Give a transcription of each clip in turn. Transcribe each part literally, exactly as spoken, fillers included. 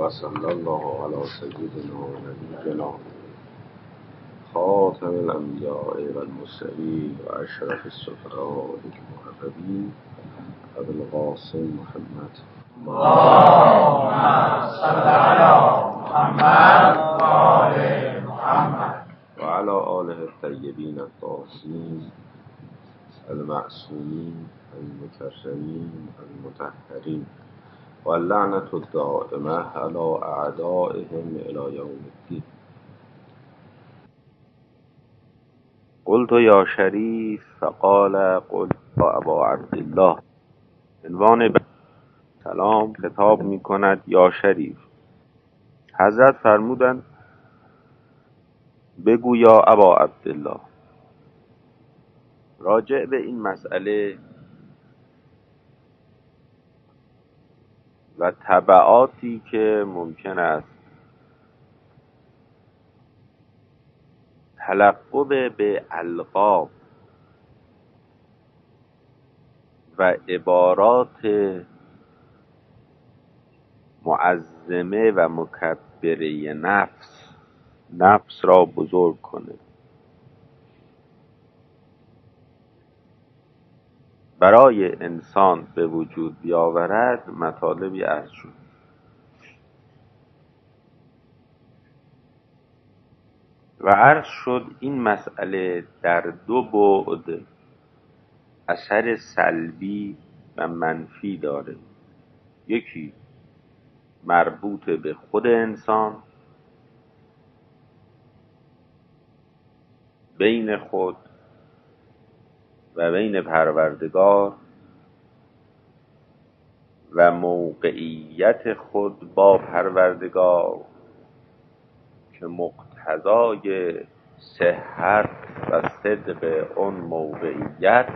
وصلی الله علی سیدنا و نبینا خاتم الانبیاء و المرسلین و اشرف السفراء المقربین ابوالقاسم محمد اللهم صل علی محمد و آل محمد و علی آله الطیبین الطاهرین المعصومین المکرمین المطهرین و اللعنة الدائمة علی اعدائهم الی یوم الدین. قلت یا شریف فقال قلت یا ابا عبدالله. عنوان سلام خطاب می کند یا شریف. حضرت فرمودند بگو یا ابا عبدالله. راجع به این مسئله و تبعاتی که ممکن است تلقب به القاب و عبارات معظمه و مکبره نفس نفس را بزرگ کنه، برای انسان به وجود بیاورد، مطالبی عرض شد. و عرض شد این مسئله در دو بعد اثر سلبی و منفی داره. یکی مربوط به خود انسان، بین خود و بین پروردگار و موقعیت خود با پروردگار که مقتضای صحت و صدق اون موقعیت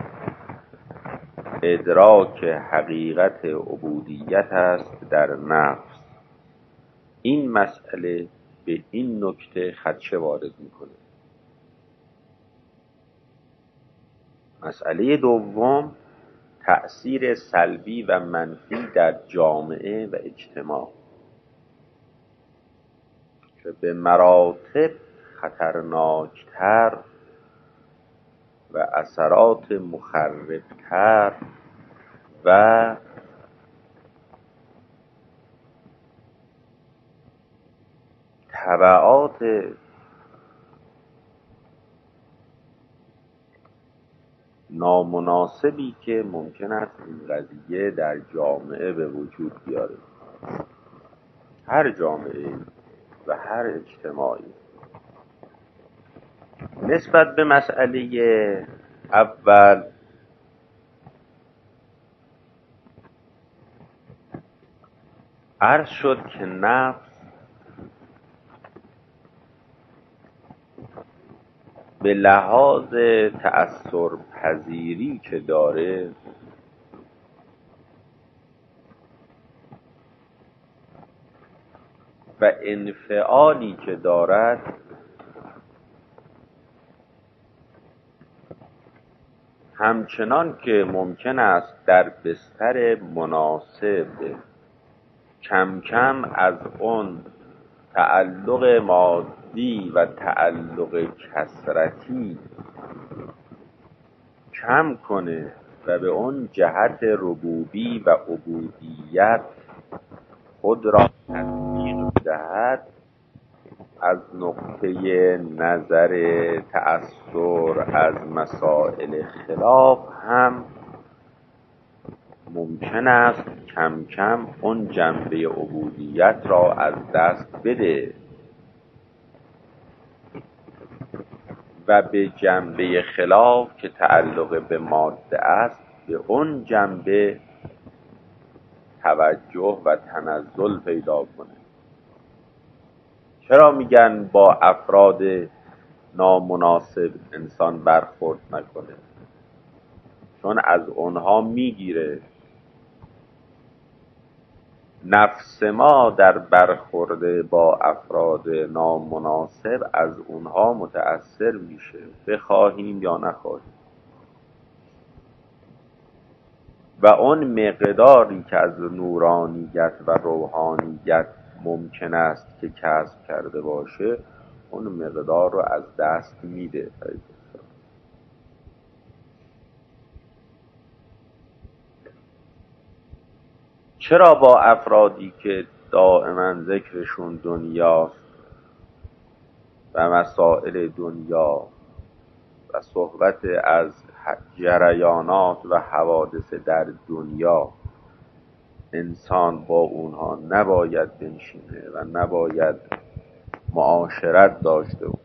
ادراک حقیقت عبودیت است در نفس. این مسئله به این نکته خدشه وارد میکنه. مسئله دوم تأثیر سلبی و منفی در جامعه و اجتماع که به مراتب خطرناکتر و اثرات مخربتر و تبعات نامناسبی که ممکن است این قضیه در جامعه به وجود بیاره، هر جامعه و هر اجتماعی. نسبت به مسئله اول عرض شد که نفس به لحاظ تأثیر پذیری که داره و انفعالی که دارد همچنان که ممکن است در بستر مناسب کم کم از اون تعلق مادی و تعلق کثرتی کم کنه و به اون جهت ربوبی و عبودیت خود را تطبیق دهد، از نقطه نظر تأثیر از مسائل خلاف هم ممکن است کم کم اون جنبه عبودیت را از دست بده و به جنبه خلاف که تعلق به ماده است به اون جنبه توجه و تنزل پیدا کنه. چرا میگن با افراد نامناسب انسان برخورد نکنه؟ چون از اونها میگیره. نفس ما در برخورد با افراد نامناسب از اونها متأثر میشه، بخواهیم یا نخواهیم. و اون مقداری که از نورانیت و روحانیت ممکن است که کسب کرده باشه اون مقدار رو از دست میده. چرا با افرادی که دائما ذکرشون دنیاست و مسائل دنیا و صحبت از جریانات و حوادث در دنیا، انسان با اونها نباید بنشینه و نباید معاشرت داشته بود؟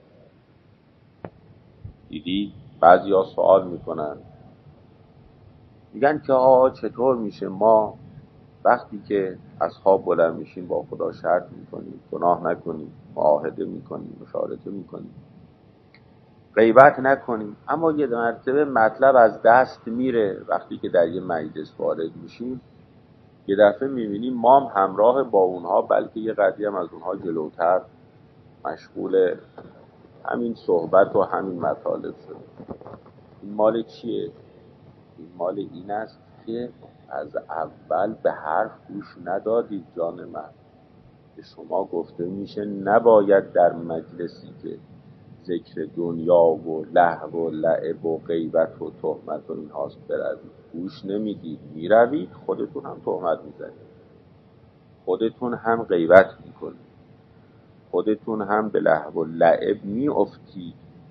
دیدی بعضی ها سوال میکنن، میگن که آقا چطور میشه ما وقتی که از خواب بلند میشیم با خدا شرط میکنیم گناه نکنیم، معاهده میکنیم، مشارطه میکنیم، غیبت نکنیم، اما یه مرتبه مطلب از دست میره. وقتی که در یه مجلس وارد میشیم یه دفعه میبینیم ما هم همراه با اونها، بلکه یه قدری هم از اونها جلوتر مشغول همین صحبت و همین مطالب شده. این مال چیه؟ این مال این است که از اول به حرف گوش ندادید. جان من، به شما گفته میشه نباید در مجلسی که ذکر دنیا و لهو و لعب و غیبت و تهمت و این هاست بروید. گوش نمیدید، میروید خودتون هم تهمت میزنید، خودتون هم غیبت میکنید، خودتون هم به لهو و لعب میافتید.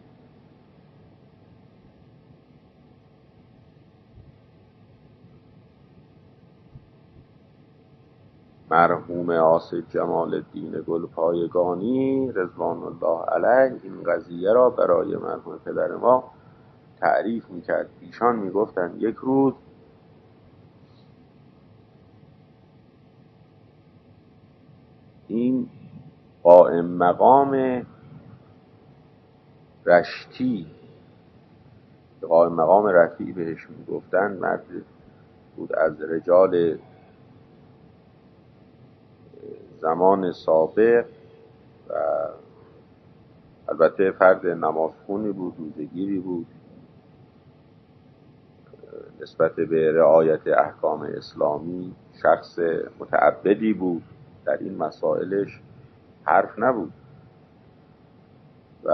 مرحوم آصف جمال الدین گلپایگانی رضوان الله علیه این قضیه را برای مرحوم پدر ما تعریف میکرد. ایشان میگفتند یک روز این قائم مقام رشتی، قائم مقام رفیعی بهش میگفتن، مرد بود از رجال زمان سابق و البته فرد نمازخونی بود، روزه‌گیری بود، نسبت به رعایت احکام اسلامی شخص متعبدی بود، در این مسائلش حرف نبود و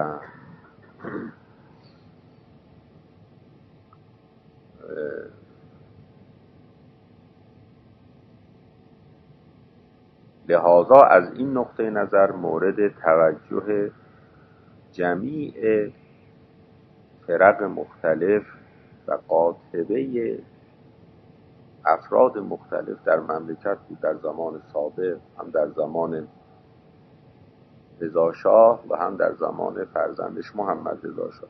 لحاظا از این نقطه نظر مورد توجه جمیع فرق مختلف و قاطبه افراد مختلف در مملکت بود، در زمان سابق، هم در زمان رضا شاه و هم در زمان فرزندش محمد رضا شاه.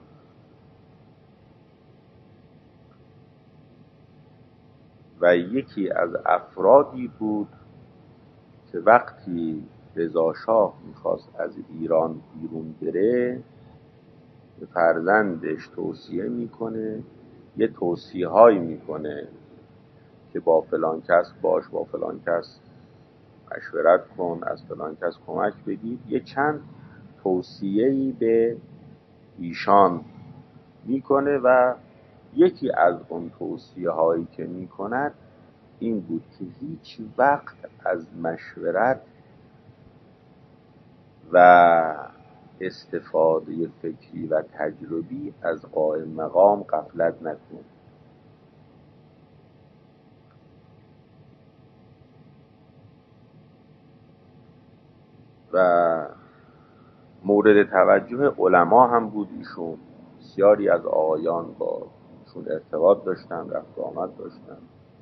و یکی از افرادی بود که وقتی رضا شاه میخواست از ایران بیرون بره به فرزندش توصیه میکنه، یه توصیه هایی میکنه که با فلان کس باش، با فلان کس مشورت کن، از فلان کس کمک بگیر. یه چند توصیه‌ای به ایشان میکنه و یکی از اون توصیه هایی که میکند این بود که هیچ وقت از مشورت و استفاده فکری و تجربی از قائم مقام غفلت نکن. و مورد توجه علما هم بود ایشون. بسیاری از آقایان با ایشون ارتباط داشتن، رفت و آمد داشتن.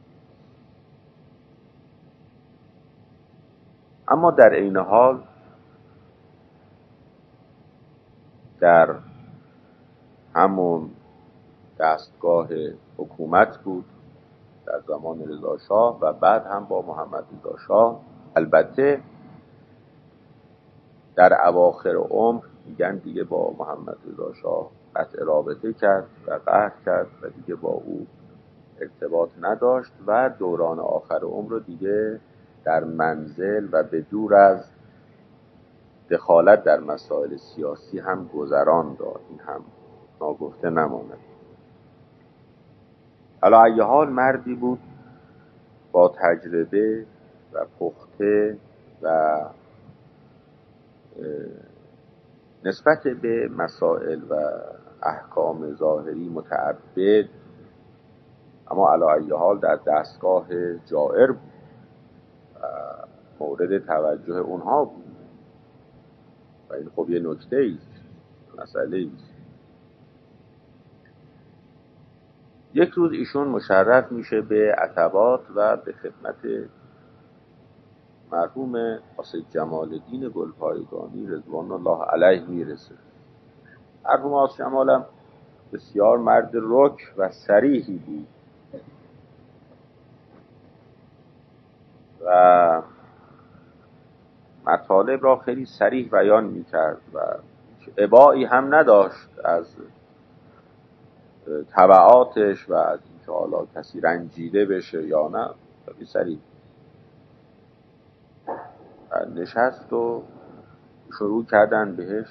اما در عین حال در همون دستگاه حکومت بود در زمان رضا شاه و بعد هم با محمد رضا شاه. البته در اواخر عمر میگن دیگه با محمد رضا شاه قطع رابطه کرد و قهر کرد و دیگه با او ارتباط نداشت و دوران آخر عمر رو دیگه در منزل و به دور از دخالت در مسائل سیاسی هم گذران داد. این هم ناگفته نماند. علی ای حال مردی بود با تجربه و پخته و نسبت به مسائل و احکام ظاهری متعبد، اما علی ای حال در دستگاه جائر بود و مورد توجه اونها بود و این خب یه نکته ایست، مسئله ایست. یک روز ایشون مشرف میشه به عتبات و به خدمت مرحوم قاصد جمال الدین گلپایگانی رضوان الله علیه میرسه. مرحوم قاصد جمالم بسیار مرد رک و صریحی بود و مطالب را خیلی صریح بیان میکرد و ابایی هم نداشت از تبعاتش و از اینکه حالا کسی رنجیده بشه یا نه. خیلی صریح نشست و شروع کردن بهش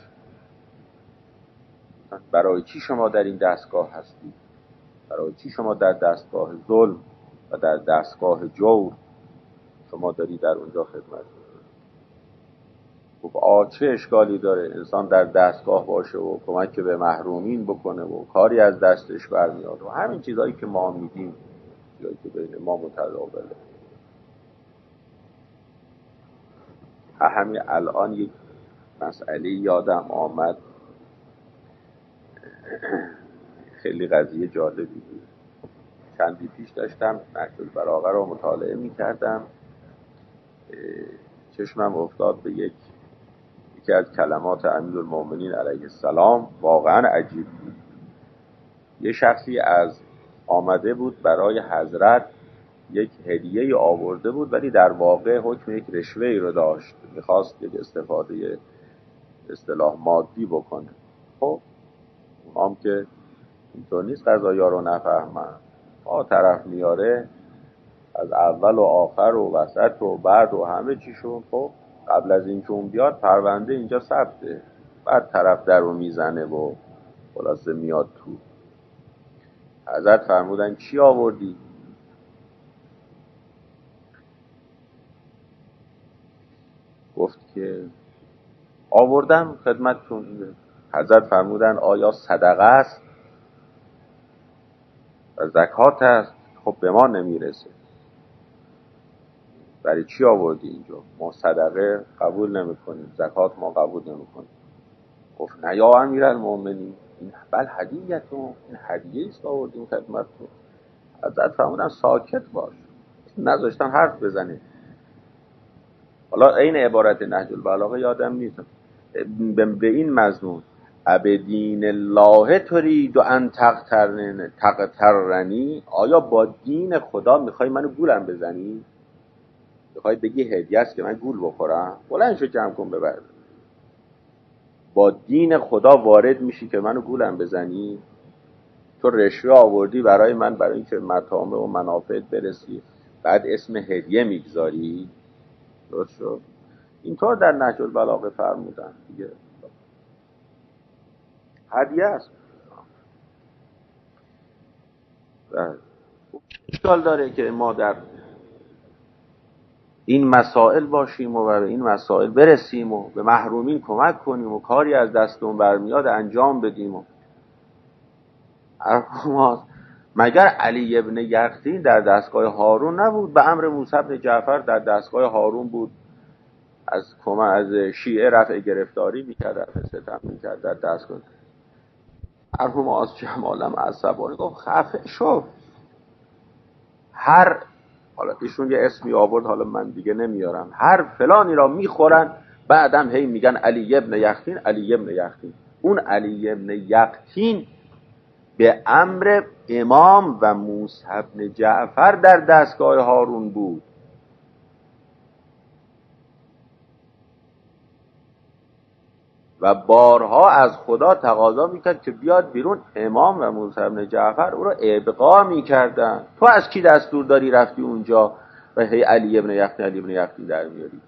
برای چی شما در این دستگاه هستید؟ برای چی شما در دستگاه ظلم و در دستگاه جور شما داری در اونجا خدمت میکنید؟ خب آ چه اشکالی داره انسان در دستگاه باشه و کمک به محرومین بکنه و کاری از دستش برمیاد و همین چیزایی که ما میگیم، چیزایی که بین ما متداوله. همین الان یک مسئله یادم آمد، خیلی قضیه جالبی بود. چندی پیش داشتم نهج البلاغه رو مطالعه می‌کردم، چشمم افتاد به یک یکی از کلمات امیرالمومنین علیه السلام. واقعا عجیب بود. یه شخصی از آمده بود برای حضرت یک هدیه آورده بود، ولی در واقع حکم یک رشوه‌ای رو داشت، میخواست یک استفاده اصطلاح مادی بکنه. خب اونام که اینطور نیست قضایا رو نفهمن، آ طرف میاره از اول و آخر و وسط و بعد و همه چیشون. خب قبل از این که اون بیاد پرونده اینجا ثبته، بعد طرف در رو میزنه و خلاصه میاد تو. حضرت فرمودن چی آوردی؟ گفت که آوردم خدمتتون. حضرت فرمودن آیا صدقه است و زکات است؟ خب به ما نمیرسه، برای چی آوردی اینجا؟ ما صدقه قبول نمی کنیم، زکات ما قبول نمی کنیم. گفت نه یا امیرالمومنین، این بل هدیه‌تون، این هدیه است آوردیم خدمتتون. حضرت فرمودن ساکت باش، نذاشتن حرف بزنه. حالا این عبارت نهج البلاغه یادم نیست به این مضمون ابدین الله ترید و ان تقترن تقترنی، آیا با دین خدا میخوای منو گولم بزنی؟ میخوای بگی هدیه است که من گول بخورم؟ بلند شو جمع کن ببر. با دین خدا وارد میشی که منو گولم بزنی؟ تو رشوه آوردی برای من برای اینکه مطامع و منافعت برسی، بعد اسم هدیه میگذاری؟ درست شد؟ اینطور در نهج البلاغه فرمودن دیگه، هدیه است. اشکال داره که ما در این مسائل باشیم و به این مسائل برسیم و به محرومین کمک کنیم و کاری از دستمون برمیاد انجام بدیم و مگر علی ابن یقطین در دستگاه هارون نبود؟ به امر موسی بن جعفر در دستگاه هارون بود، از کمک از شیعه رفع گرفتاری میکرد، رفع ستم میکرد در دستگاه. مرحوم قاصد جمالم عصبانی گفت خفه شو. هر حالا ایشون یه اسمی آورد، حالا من دیگه نمیارم، هر فلانی را میخورن، بعدم هی میگن علی ابن یقطین، علی ابن یقطین. اون علی ابن یقطین به امر امام و موسی بن جعفر در دستگاه هارون بود و بارها از خدا تقاضا میکرد که بیاد بیرون. امام و موسی بن جعفر او را ابقا میکردن. تو از کی دستور داری رفتی اونجا و هی علی ابن یقطین علی ابن یقطین در میاری؟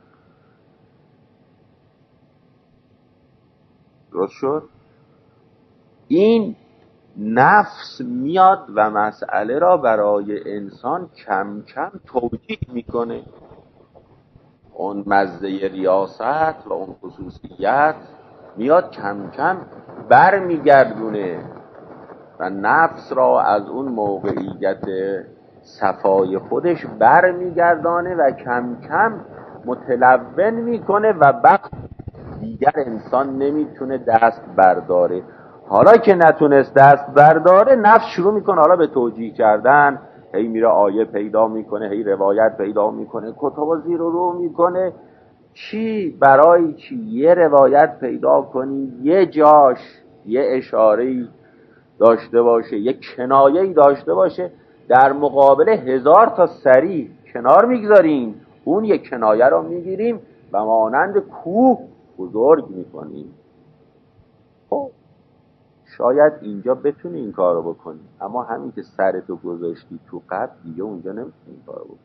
درست شد؟ این نفس میاد و مسئله را برای انسان کم کم توجیه میکنه. اون مزه ریاست و اون خصوصیت میاد کم کم بر میگردونه و نفس را از اون موقعیت صفای خودش بر میگردانه و کم کم متلون میکنه و وقت دیگر انسان نمیتونه دست برداره. حالا که نتونست دست برداره، نفس شروع میکنه حالا به توجیه کردن، هی میره آیه پیدا میکنه، هی روایت پیدا میکنه، کتاب زیر و رو میکنه. چی برای چی یه روایت پیدا کنی یه جاش یه اشاره‌ای داشته باشه، یه کنایه‌ای داشته باشه، در مقابل هزار تا صریح کنار میگذاریم، اون یه کنایه رو میگیریم و مانند کوه بزرگ میکنیم. خب شاید اینجا بتونی این کار رو بکنی، اما همین که سرتو گذاشتی تو قبل دیگه اونجا نمیتونی این کار رو بکنی.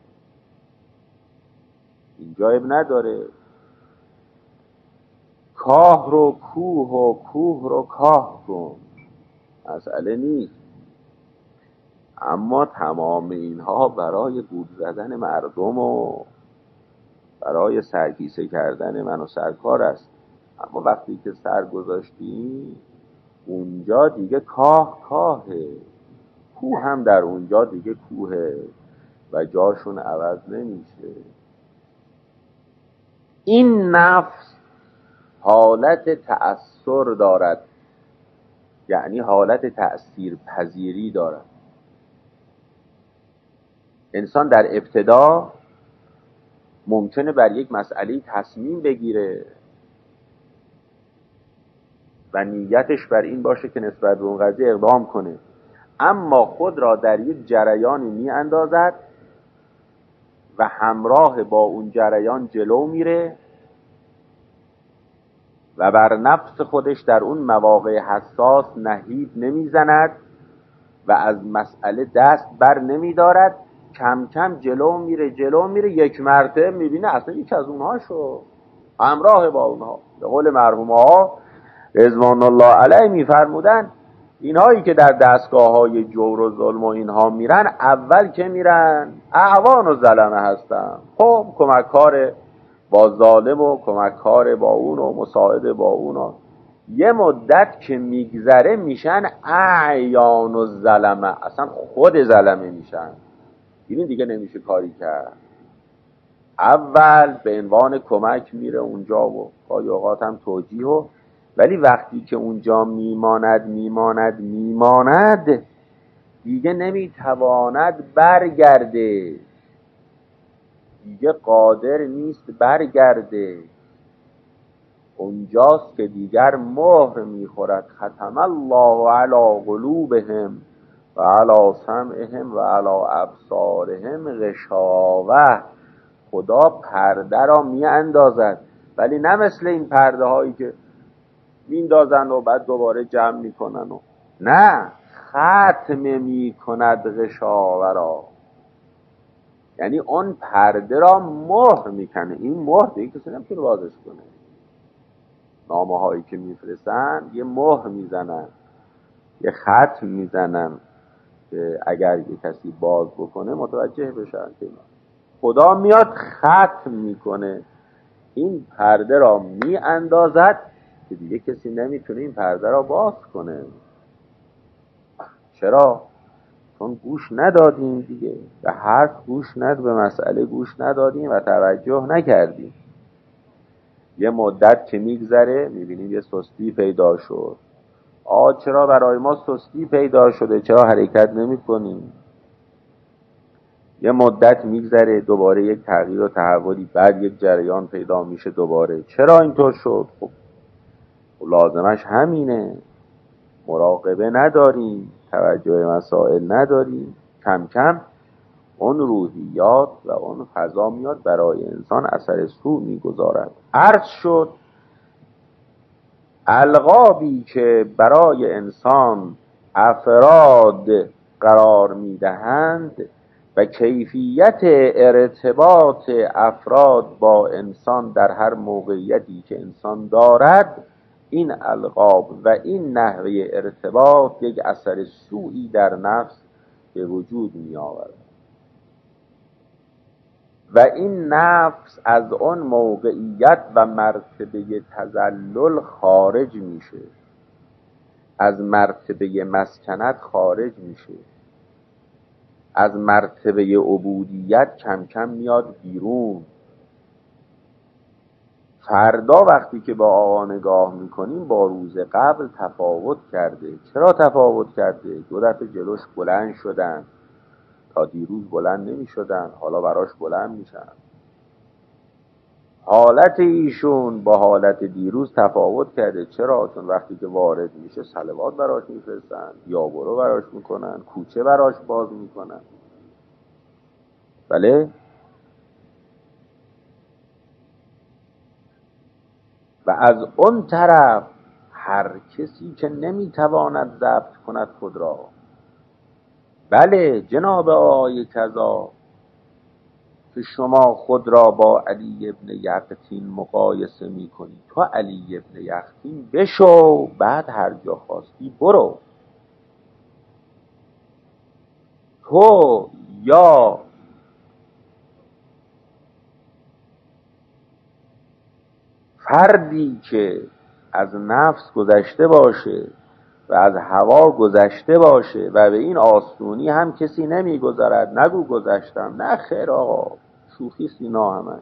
اینجا اب نداره کاه رو کوه و کوه رو کاه کن، مسئله نیست. اما تمام اینها برای گول زدن مردم و برای سرکیسه کردن من و سرکار است. اما وقتی که سر گذاشتیم اونجا دیگه کاه کاهه، کوه هم در اونجا دیگه کوهه و جاشون عوض نمیشه. این نفس حالت تأثیر دارد، یعنی حالت تأثیر پذیری دارد. انسان در ابتدا ممکنه بر یک مسئله تصمیم بگیره و نیتش بر این باشه که نسبت به اون قضیه اقدام کنه، اما خود را در یک جریانی می اندازد و همراه با اون جریان جلو میره و بر نفس خودش در اون مواقع حساس نهیب نمیزند و از مسئله دست بر نمیدارد. کم کم جلو میره جلو میره یک مرتبه میبینه اصلا یک از اونها شو همراه با اونها. به قول مرحوم ها رضوان الله علیه میفرمودن اینهایی که در دستگاه های جور و ظلم و اینها میرن، اول که میرن اعوان و ظلمه هستن، خب کمککار با ظالم و کمککار با اون و مساعد با اون و یه مدت که میگذره میشن اعیان و ظلمه، اصلا خود ظلمه میشن. این دیگه نمیشه کاری کرد. اول به عنوان کمک میره اونجا و گاهی اوقات هم توجیه و ولی وقتی که اونجا میماند میماند میماند دیگه نمیتواند برگرده، دیگه قادر نیست برگرده. اونجاست که دیگر مهر میخورد ختم الله علی قلوبهم و علی سمعهم و علی ابصارهم غشاوه. خدا پرده را می اندازد، ولی نه مثل این پرده هایی که میندازن و بعد دوباره جمع میکنن و نه، ختم میکند غشاوه را، یعنی اون پرده را مهر میکنه. این مهر دیگه کسی نمیتونه بازش کنه. نامه هایی که میفرستن یه مهر میزنن، یه ختم میزنن که اگر یه کسی باز بکنه متوجه بشن که خدا میاد ختم میکنه، این پرده را میاندازد که دیگه کسی نمیتونه این پرده را باز کنه. چرا؟ چون گوش ندادیم دیگه، به حرف گوش ند به مسئله گوش ندادیم و توجه نکردیم. یه مدت که میگذره میبینیم یه سستی پیدا شد. آ چرا برای ما سستی پیدا شده؟ چرا حرکت نمی کنیم؟ یه مدت میگذره دوباره یک تغییر و تحولی، بعد یک جریان پیدا میشه دوباره. چرا اینطور شد؟ خب لازمش همینه، مراقبه نداریم، توجه مسائل نداریم. کم کم اون روحیات و اون فضا میاد برای انسان اثر سو میگذارد. عرض شد القابی که برای انسان افراد قرار میدهند و کیفیت ارتباط افراد با انسان در هر موقعیتی که انسان دارد، این القاب و این نحوه ارتباط یک اثر سوئی در نفس به وجود می آورد. و این نفس از اون موقعیت و مرتبه تذلل خارج میشه، از مرتبه مسکنت خارج میشه، از مرتبه عبودیت کم کم میاد بیرون. فردا وقتی که با آقا نگاه میکنیم با روز قبل تفاوت کرده. چرا تفاوت کرده؟ دو دفعه جلوش بلند شدن، تا دیروز بلند نمی شدن، حالا براش بلند میشن. حالت ایشون با حالت دیروز تفاوت کرده. چرا؟ چون وقتی که وارد میشه صلوات براش میفرستن، یا برو براش میکنن، کوچه براش باز میکنن. بله. و از اون طرف هر کسی که نمیتواند ضبط کند خود را، بله جناب آقای کذا، که شما خود را با علی ابن یقطین مقایسه میکنی، تو علی ابن یقطین بشو، بعد هر جا خواستی برو. تو یا فردی که از نفس گذشته باشه و از هوا گذشته باشه و به این آسونی هم کسی نمیگذرد، نگو گذشتم، نه خیر آقا، شوخی سینا همه.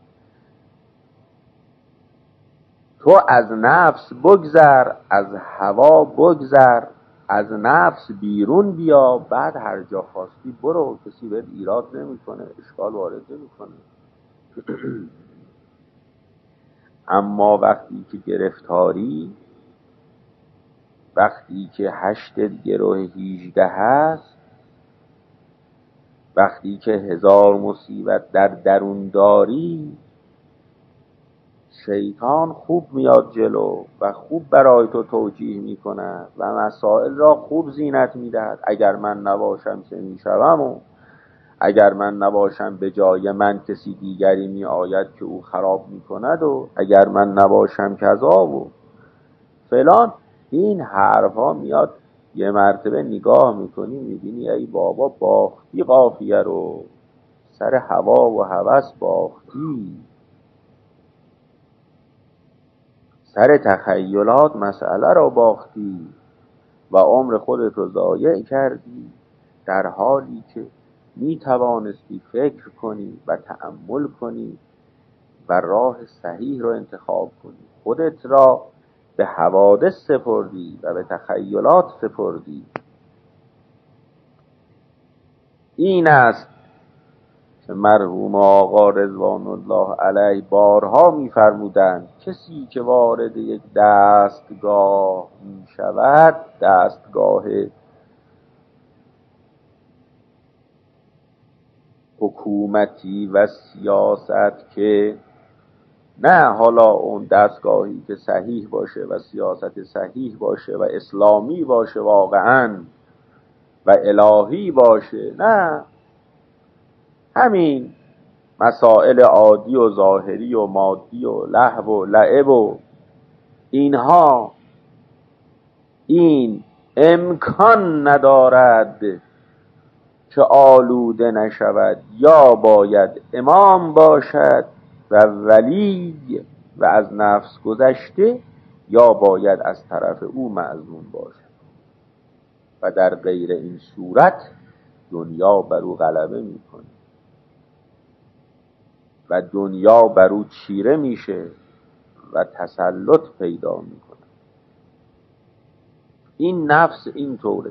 تو از نفس بگذر، از هوا بگذر، از نفس بیرون بیا، بعد هر جا خواستی برو، کسی بهت ایراد نمیکنه، اشکال وارد نمیکنه. اما وقتی که گرفتاری، وقتی که هشت گروه هیجده هست، وقتی که هزار مصیبت در درون داری، شیطان خوب میاد جلو و خوب برای تو توجیه میکنه و مسائل را خوب زینت میدهد. اگر من نباشم چه میشوم، و اگر من نباشم به جای من کسی دیگری می آید که او خراب میکند، و اگر من نباشم کذا و فلان. این حرفا میاد، یه مرتبه نگاه میکنی میبینی ای بابا باختی قافیه رو، سر هوا و هوس باختی، سر تخیلات مسئله را باختی و عمر خودت رو ضایع کردی، در حالی که می توانستی فکر کنی و تأمل کنی و راه صحیح رو انتخاب کنی. خودت را به حوادث سپردی و به تخیلات سپردی. این است که مرحوم آقا رضوان الله علیه بارها می‌فرمودند کسی که وارد یک دستگاه می شود، دستگاه حکومتی و سیاست، که نه حالا اون دستگاهی که صحیح باشه و سیاست صحیح باشه و اسلامی باشه واقعاً و الهی باشه، نه همین مسائل عادی و ظاهری و مادی و لهو و لعب و اینها، این امکان ندارد که آلوده نشود. یا باید امام باشد و ولی و از نفس گذشته، یا باید از طرف او مأذون باشد، و در غیر این صورت دنیا بر او غلبه میکنه و دنیا بر او چیره میشه و تسلط پیدا میکنه. این نفس این طوره.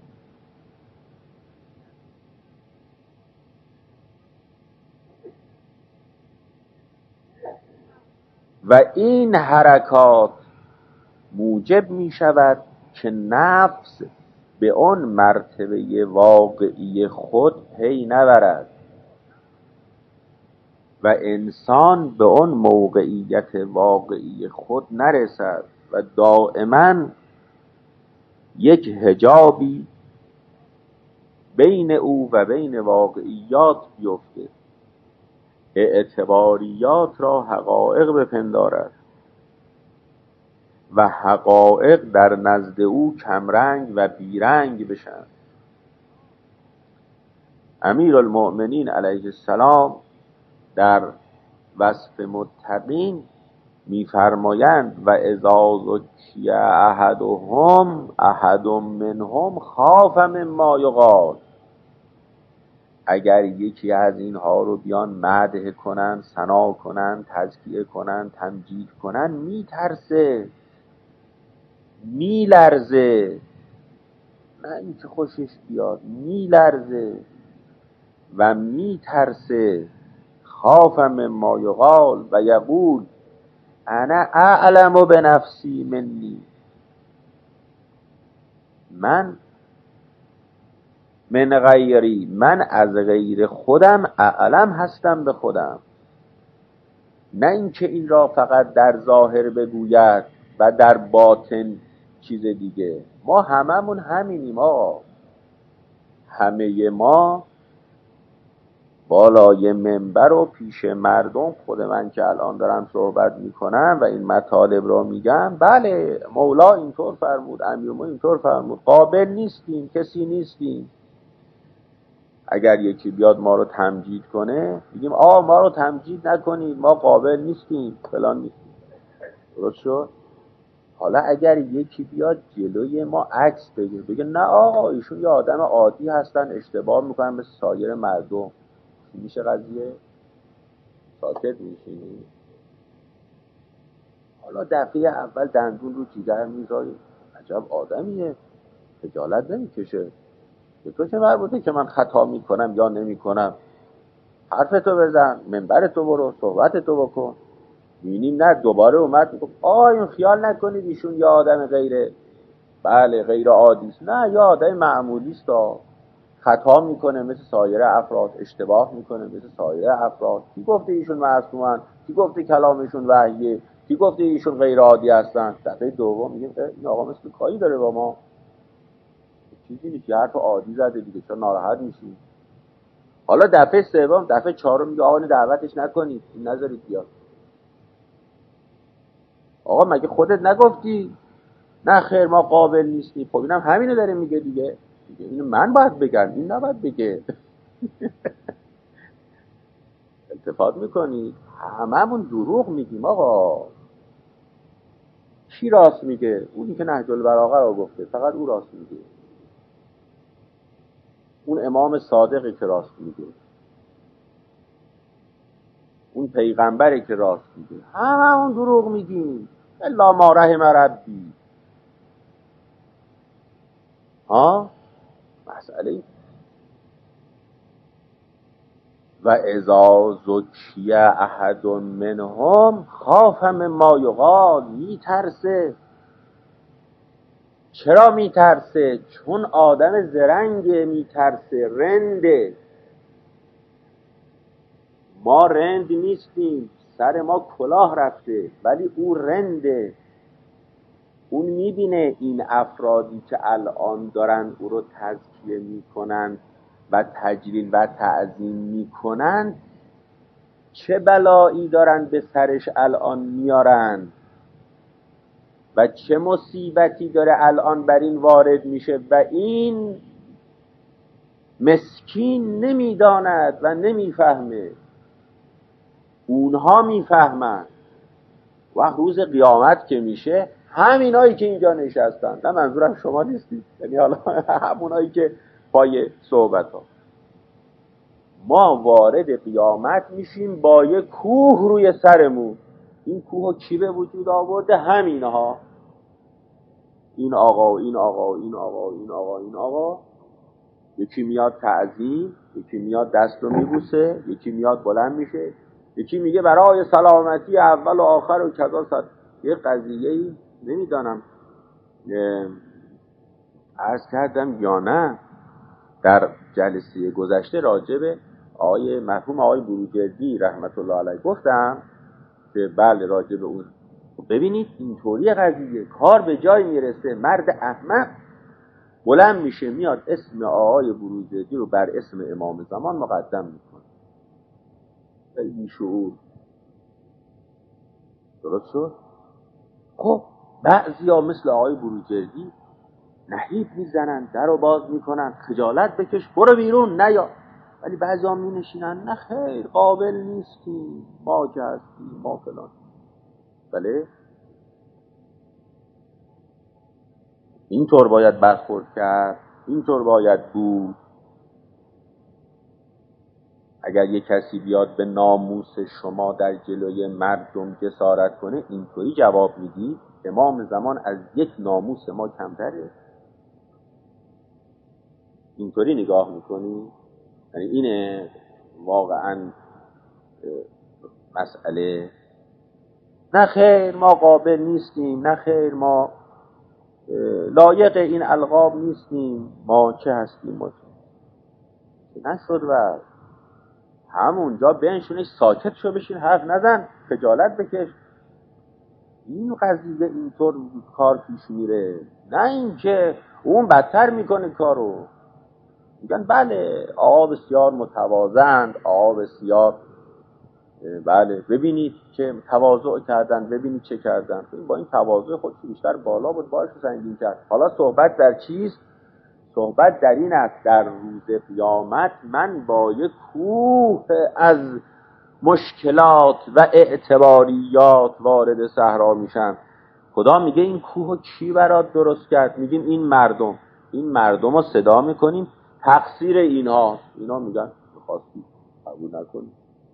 و این حرکات موجب می شود که نفس به آن مرتبه واقعی خود پی نبرد و انسان به آن موقعیت واقعی خود نرسد و دائما یک حجابی بین او و بین واقعیات بیفته، اعتباریات را حقایق بپندارد و حقایق در نزد او کمرنگ و بیرنگ بشن. امیرالمؤمنین علیه السلام در وصف متقین میفرمایند و اذا ذکی احدهم احد منهم خاف مما یقال، اگر یکی از اینها رو بیان مدح کنن، ثنا کنن، تزکیه کنن، تمجید کنن، میترسه، میلرزه، نه اینکه خوشش بیاد، میلرزه و میترسه. خاف مما یقال و یقول انا اعلم بنفسی منی، من من غیری، من از غیر خودم اعلم هستم به خودم. نه اینکه این را فقط در ظاهر بگوید و در باطن چیز دیگه. ما هممون همینیم آقا، همه ما بالای منبر و پیش مردم، خود من که الان دارم صحبت میکنم و این مطالب را میگم، بله مولا اینطور فرمود، امیرالمومنین اینطور فرمود، قابل نیستیم، کسی نیستیم. اگر یکی بیاد ما رو تمجید کنه میگیم آه ما رو تمجید نکنید، ما قابل نیستیم، فلان نیستیم. درست شد؟ حالا اگر یکی بیاد جلوی ما عکس بگیره بگه نه آقا ایشون یه آدم عادی هستن، اشتباه میکنن مثل سایر مردم، میشه قضیه؟ ساکت میشینی؟ حالا دفعه اول دندون رو جیگر میذاری، عجب آدمیه، خجالت نمیکشه. به تو چه مربوطه که من خطا میکنم یا نمیکنم؟ حرفتو بزن، منبرتو برو، صحبتتو بکن. میبینیم نه دوباره اومد میگفت آقایون خیال نکنید ایشون یه آدم غیره، بله غیر عادیست، نه یه آدم معمولیست، خطا میکنه مثل سایر افراد، اشتباه میکنه مثل سایر افراد. کی گفته ایشون معصومن؟ کی گفته کلامشون وحیه؟ کی گفته ایشون غیر عادی هستن؟ دفعه دوم میگیم این آقا مثل کاری داره با ما، چیزی نیست، یه حرف عادی زده دیگه، چرا ناراحت میشی؟ حالا دفعه سوم، دفعه چهارم میگه آقا دعوتش نکنید، این نذارید بیاد. آقا مگه خودت نگفتی نه خیر ما قابل نیستیم؟ خب اینم همینو داره میگه دیگه، دیگه اینو من باید بگم، این نباید بگه. التفات میکنید؟ هممون دروغ میگیم آقا. کی راست میگه؟ اونی که نهج البلاغه رو گفته، فقط او راست میگه. اون امام صادقی که راست میگه، اون پیغمبری که راست میگه. هممون دروغ میگیم الا ما رحم ربی. ها مسئله و اذا ذکی احد منهم خاف مما یقال، میترسه. چرا میترسه؟ چون آدم زرنگه، میترسه، رنده. ما رند نیستیم، سر ما کلاه رفته، ولی او رنده. اون میبینه این افرادی که الان دارن او رو تزکیه میکنن و تجلیل و تعظیم میکنن چه بلایی دارن به سرش الان میارن و چه مصیبتی داره الان بر این وارد میشه و این مسکین نمیداند و نمیفهمه. اونها میفهمن و روز قیامت که میشه همینایی که اینجا نشستن، نه منظورم شما نیستید، یعنی حالا همونایی که پای صحبت ها، ما وارد قیامت میشیم با یه کوه روی سرمون. این کوه کی به وجود آورده؟ همینها، این آقا و این آقا و این آقا و این آقا و این آقا. یکی میاد تعظیم، یکی میاد دست رو میبوسه، یکی میاد بلند میشه، یکی میگه برای سلامتی اول و آخر و کذا صد. یه قضیه‌ای نمیدانم عرض کردم یا نه در جلسه گذشته راجب آقای مرحوم آقای بروجردی رحمت الله علیه گفتم که بله راجب اون. ببینید اینطوری قضیه کار به جای میرسه، مرد احمق بلند میشه میاد اسم آقای بروجردی رو بر اسم امام زمان مقدم میکنه. این شعور درست شد؟ خب بعضی ها مثل آقای بروجردی نهیب میزنن، در رو باز میکنن، خجالت بکش، برو بیرون، نیا. ولی بعضی ها می نشینن نه خیر قابل نیستیم، ما که هستیم، ما فلان. بله اینطور باید برخورد کرد، اینطور باید بود. اگر یک کسی بیاد به ناموس شما در جلوی مردم جسارت کنه، اینطوری جواب میدی امام زمان از یک ناموس ما کمتره؟ اینطوری نگاه میکنی؟ یعنی اینه واقعا مسئله. نه خیر ما قابل نیستیم، نه خیر ما لایق این القاب نیستیم، ما چه هستیم، ما چه نشد. و همونجا بنشونش ساکت شو، بشین حرف نزن، خجالت بکش. این قضیه اینطور کار پیش میره، نه اینکه اون بدتر میکنه کارو. میگن بله آقا بسیار متواضعند، آقا بسیار بله ببینید چه تواضع کردن، ببینید چه کردن. با این تواضع خودش بیشتر بالا بود، بارش سنگین کرد. حالا صحبت در چیست؟ صحبت در این است در روز قیامت من با یک کوه از مشکلات و اعتباریات وارد صحرا میشم. خدا میگه این کوه کی برات درست کرد؟ میگیم این مردم. این مردم رو صدا میکنیم تقصیر اینها. اینا میگن میخواستی قبول نکنیم،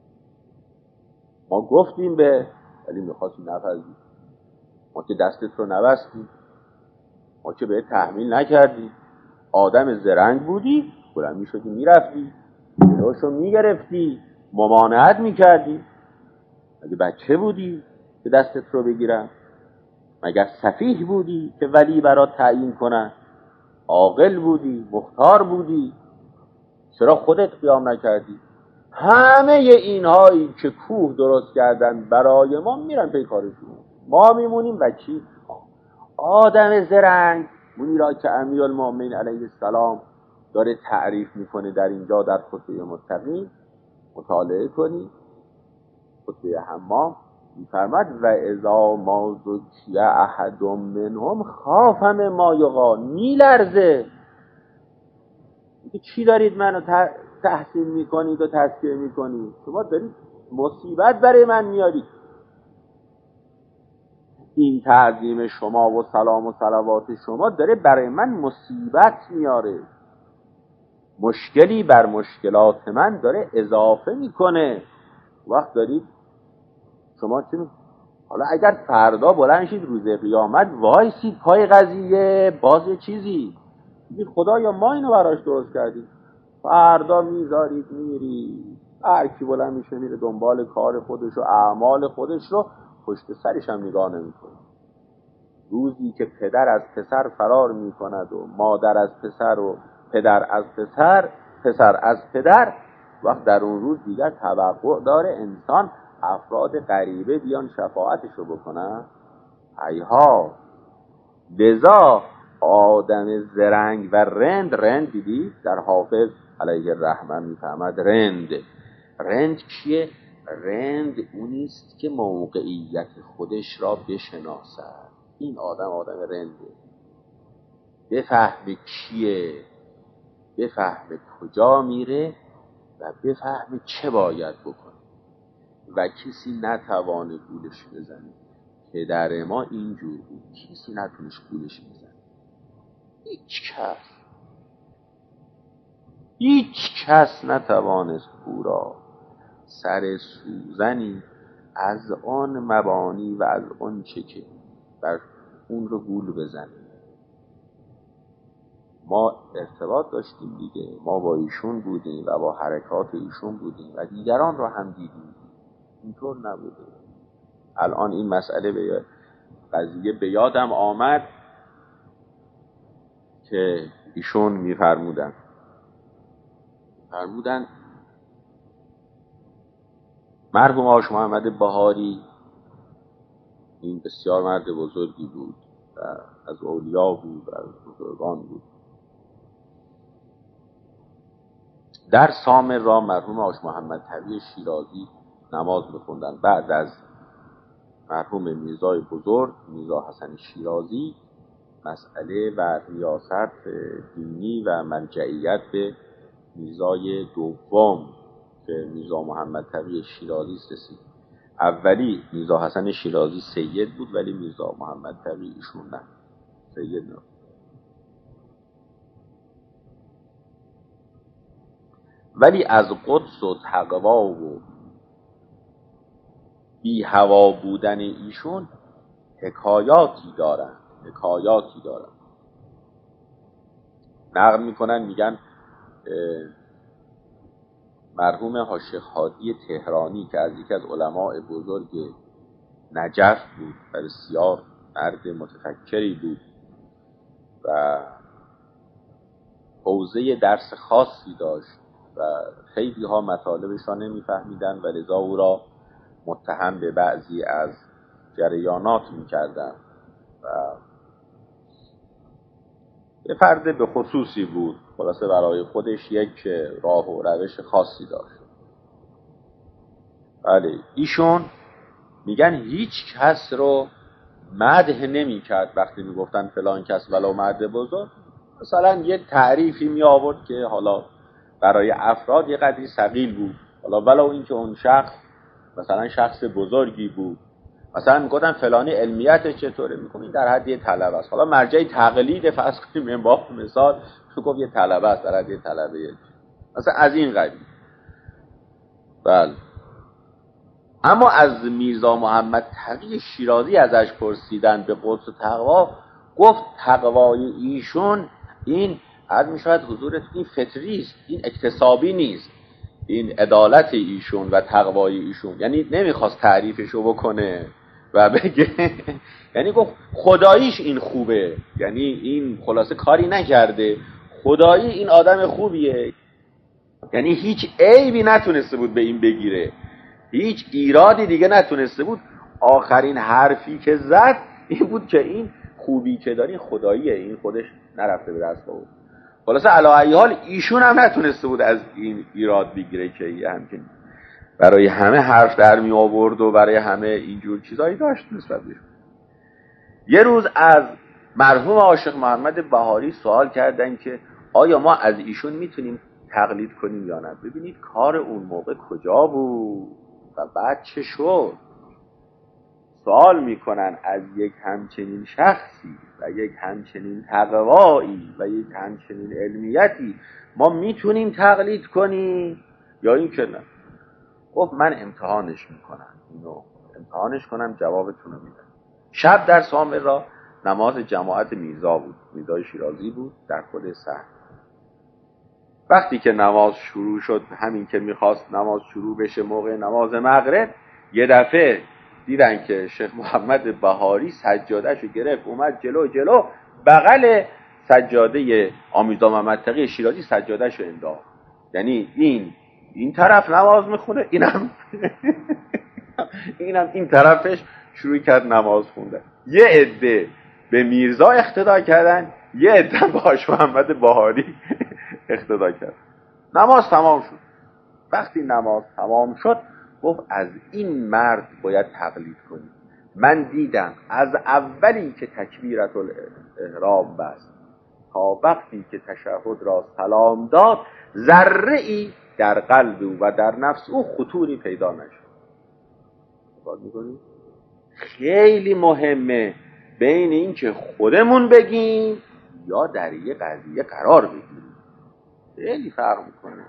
ما گفتیم به ولی میخواستی نپذیری، ما که دستت رو نبستیم، ما که به تحمیل نکردیم. آدم زرنگ بودی بلند میشدی میرفتی، جلوشو میگرفتی، ممانعت میکردی. اگه بچه بودی که دستت رو بگیرن؟ مگر سفیه بودی که ولی برات تعیین کنن؟ عاقل بودی، مختار بودی، چرا خودت قیام نکردی؟ همه اینهایی که کوه درست کردن برای ما میرن پی کارشون، ما میمونیم و چی؟ آدم زرنگ اونی را که امیرالمومنین علیه السلام داره تعریف میکنه در اینجا در خطبه متقین، مطالعه کنی خطبه حمام. میفرماد و اذا ما ذکی احد منهم خاف مما یقال، میلرزه. چی دارید منو تحسین میکنید و تذکیه میکنید؟ شما دارید مصیبت برای من میارید. این تعظیم شما و سلام و صلوات شما داره برای من مصیبت میاره، مشکلی بر مشکلات من داره اضافه میکنه. وقت دارید شما چی می... حالا اگر فردا بلند شید روز قیامت وایسید پای قضیه، باز یه چیزی میگید خدایا ما اینو براش درست کردیم، فردا میذارید میری، هر کی بلند میشه میره دنبال کار خودش و اعمال خودش رو، پشت سرش هم نگاه نمیکنه. روزی که پدر از پسر فرار میکند و مادر از پسر و پدر از پسر، پسر از پدر، وقت در اون روز دیگر توقع داره انسان افراد غریبه بیان شفاعتشو بکنن؟ ایها. لذا آدم زرنگ و رند، رند دیدی در حافظ علیه الرحمه میفهمد رند. رند کیه؟ رند اونیست که موقعیت خودش را بشناسد. این آدم آدم رنده، بفهمه کیه، بفهمه کجا میره و بفهمه چه باید بکنه و کسی نتوانه گولش بزنه. پدر ما اینجور بود، کسی نتونش گولش بزنه. هیچ کس هیچ کس نتوانست او را سر سوزنی از آن مبانی و از آن چه که بر اون رو گول بزنه. ما ارتباط داشتیم دیگه، ما با ایشون بودیم و با حرکات ایشون بودیم و دیگران رو هم دیدیم. اینطور نبوده. الان این مسئله به قضیه به یادم آمد که ایشون میفرمودن فرمودن مرحوم آقا محمد بهاری، این بسیار مرد بزرگی بود و از اولیا بود و از بزرگان بود. در سامرا مرحوم آقا محمد تقی شیرازی نماز می‌خوندن. بعد از مرحوم میرزای بزرگ میرزا حسن شیرازی مسئله و ریاست دینی و مرجعیت به میرزای دوم که میرزا محمد تقی شیرازی رسید. اولی میرزا حسن شیرازی سید بود، ولی میرزا محمد تقی ایشون نه، سید نه. ولی از قدس و تقوا و بی هوا بودن ایشون حکایاتی دارن حکایاتی دارن نقل میکنن، میگن مرحوم حاج هادی تهرانی که از یکی از علماء بزرگ نجف بود و بسیار مرد متفکری بود و حوزه درس خاصی داشت و خیلی ها مطالبش را نمیفهمیدن و لذا او را متهم به بعضی از جریانات میکردن و یه فرد به خصوصی بود، خلاصه برای خودش یک راه و روش خاصی داشت. بله، ایشون میگن هیچ کس رو مدح نمی کرد وقتی میگفتن فلان کس ولو مرد بزرگ، مثلا یه تعریفی می آورد که حالا برای افراد یه قدری ثقیل بود، حالا ولو اینکه اون شخص مثلا شخص بزرگی بود، مثلا میگفتن فلانی علمیتش چطوره، میگفتن در حد یه طلبه است، حالا مرجع تقلید فرض کنیم با مثال میگفت یه طلبه است، در حد یه طلبه، مثلا از این قبیل. بله. اما از میرزا محمد تقی شیرازی ازش پرسیدن به قدس و تقوا، گفت تقوای ایشون این عرض می شود حضورت این فطری است، این اکتسابی نیست، این عدالت ایشون و تقوای ایشون، یعنی نمیخواست تعریفشو بکنه و بگه یعنی گفت خداییش این خوبه، یعنی این خلاصه کاری نکرده، خدایی این آدم خوبیه، یعنی هیچ عیبی نتونسته بود به این بگیره، هیچ ایرادی دیگه نتونسته بود. آخرین حرفی که زد این بود که این خوبی که داری خداییه، این خودش نرفته به دست بود. خلاصه علی ای حال ایشون هم نتونسته بود از این ایراد بگیره که یه همچین برای همه حرف در می آورد و برای همه اینجور چیزایی داشت نسبت بهش. یه روز از مرحوم عاشق محمد بهاری سوال کردن که آیا ما از ایشون میتونیم تقلید کنیم یا نه؟ ببینید کار اون موقع کجا بود و بعد چه شد. سوال میکنن از یک همچنین شخصی و یک همچنین تقوایی و یک همچنین علمیتی ما میتونیم تقلید کنیم یا این که نه؟ گفت من امتحانش میکنم، اینو امتحانش کنم جوابتون رو میدم. شب در سامرا نماز جماعت میرزا بود، میرزای شیرازی بود در خود صحن. وقتی که نماز شروع شد، همین که میخواست نماز شروع بشه موقع نماز مغرب، یه دفعه دیدن که شیخ محمد بهاری سجادهشو گرفت اومد جلو جلو بغل سجاده آمیرزا محمد تقی شیرازی سجادهشو انداخت، یعنی این این طرف نماز میخونه، اینم اینم این طرفش شروع کرد نماز خوندن. یه عده به میرزا اقتدا کردن، یه عده به حاج محمد بهاری اقتدا کرد. نماز تمام شد. وقتی نماز تمام شد گفت از این مرد باید تقلید کنید. من دیدم از اولی که تکبیرت الاحرام بست تا وقتی که تشهد را سلام داد، ذره ای در قلب او و در نفس او خطوری پیدا نشد. خیلی مهمه بین این که خودمون بگیم یا در یه قضیه قرار بگیریم، خیلی فرق میکنه.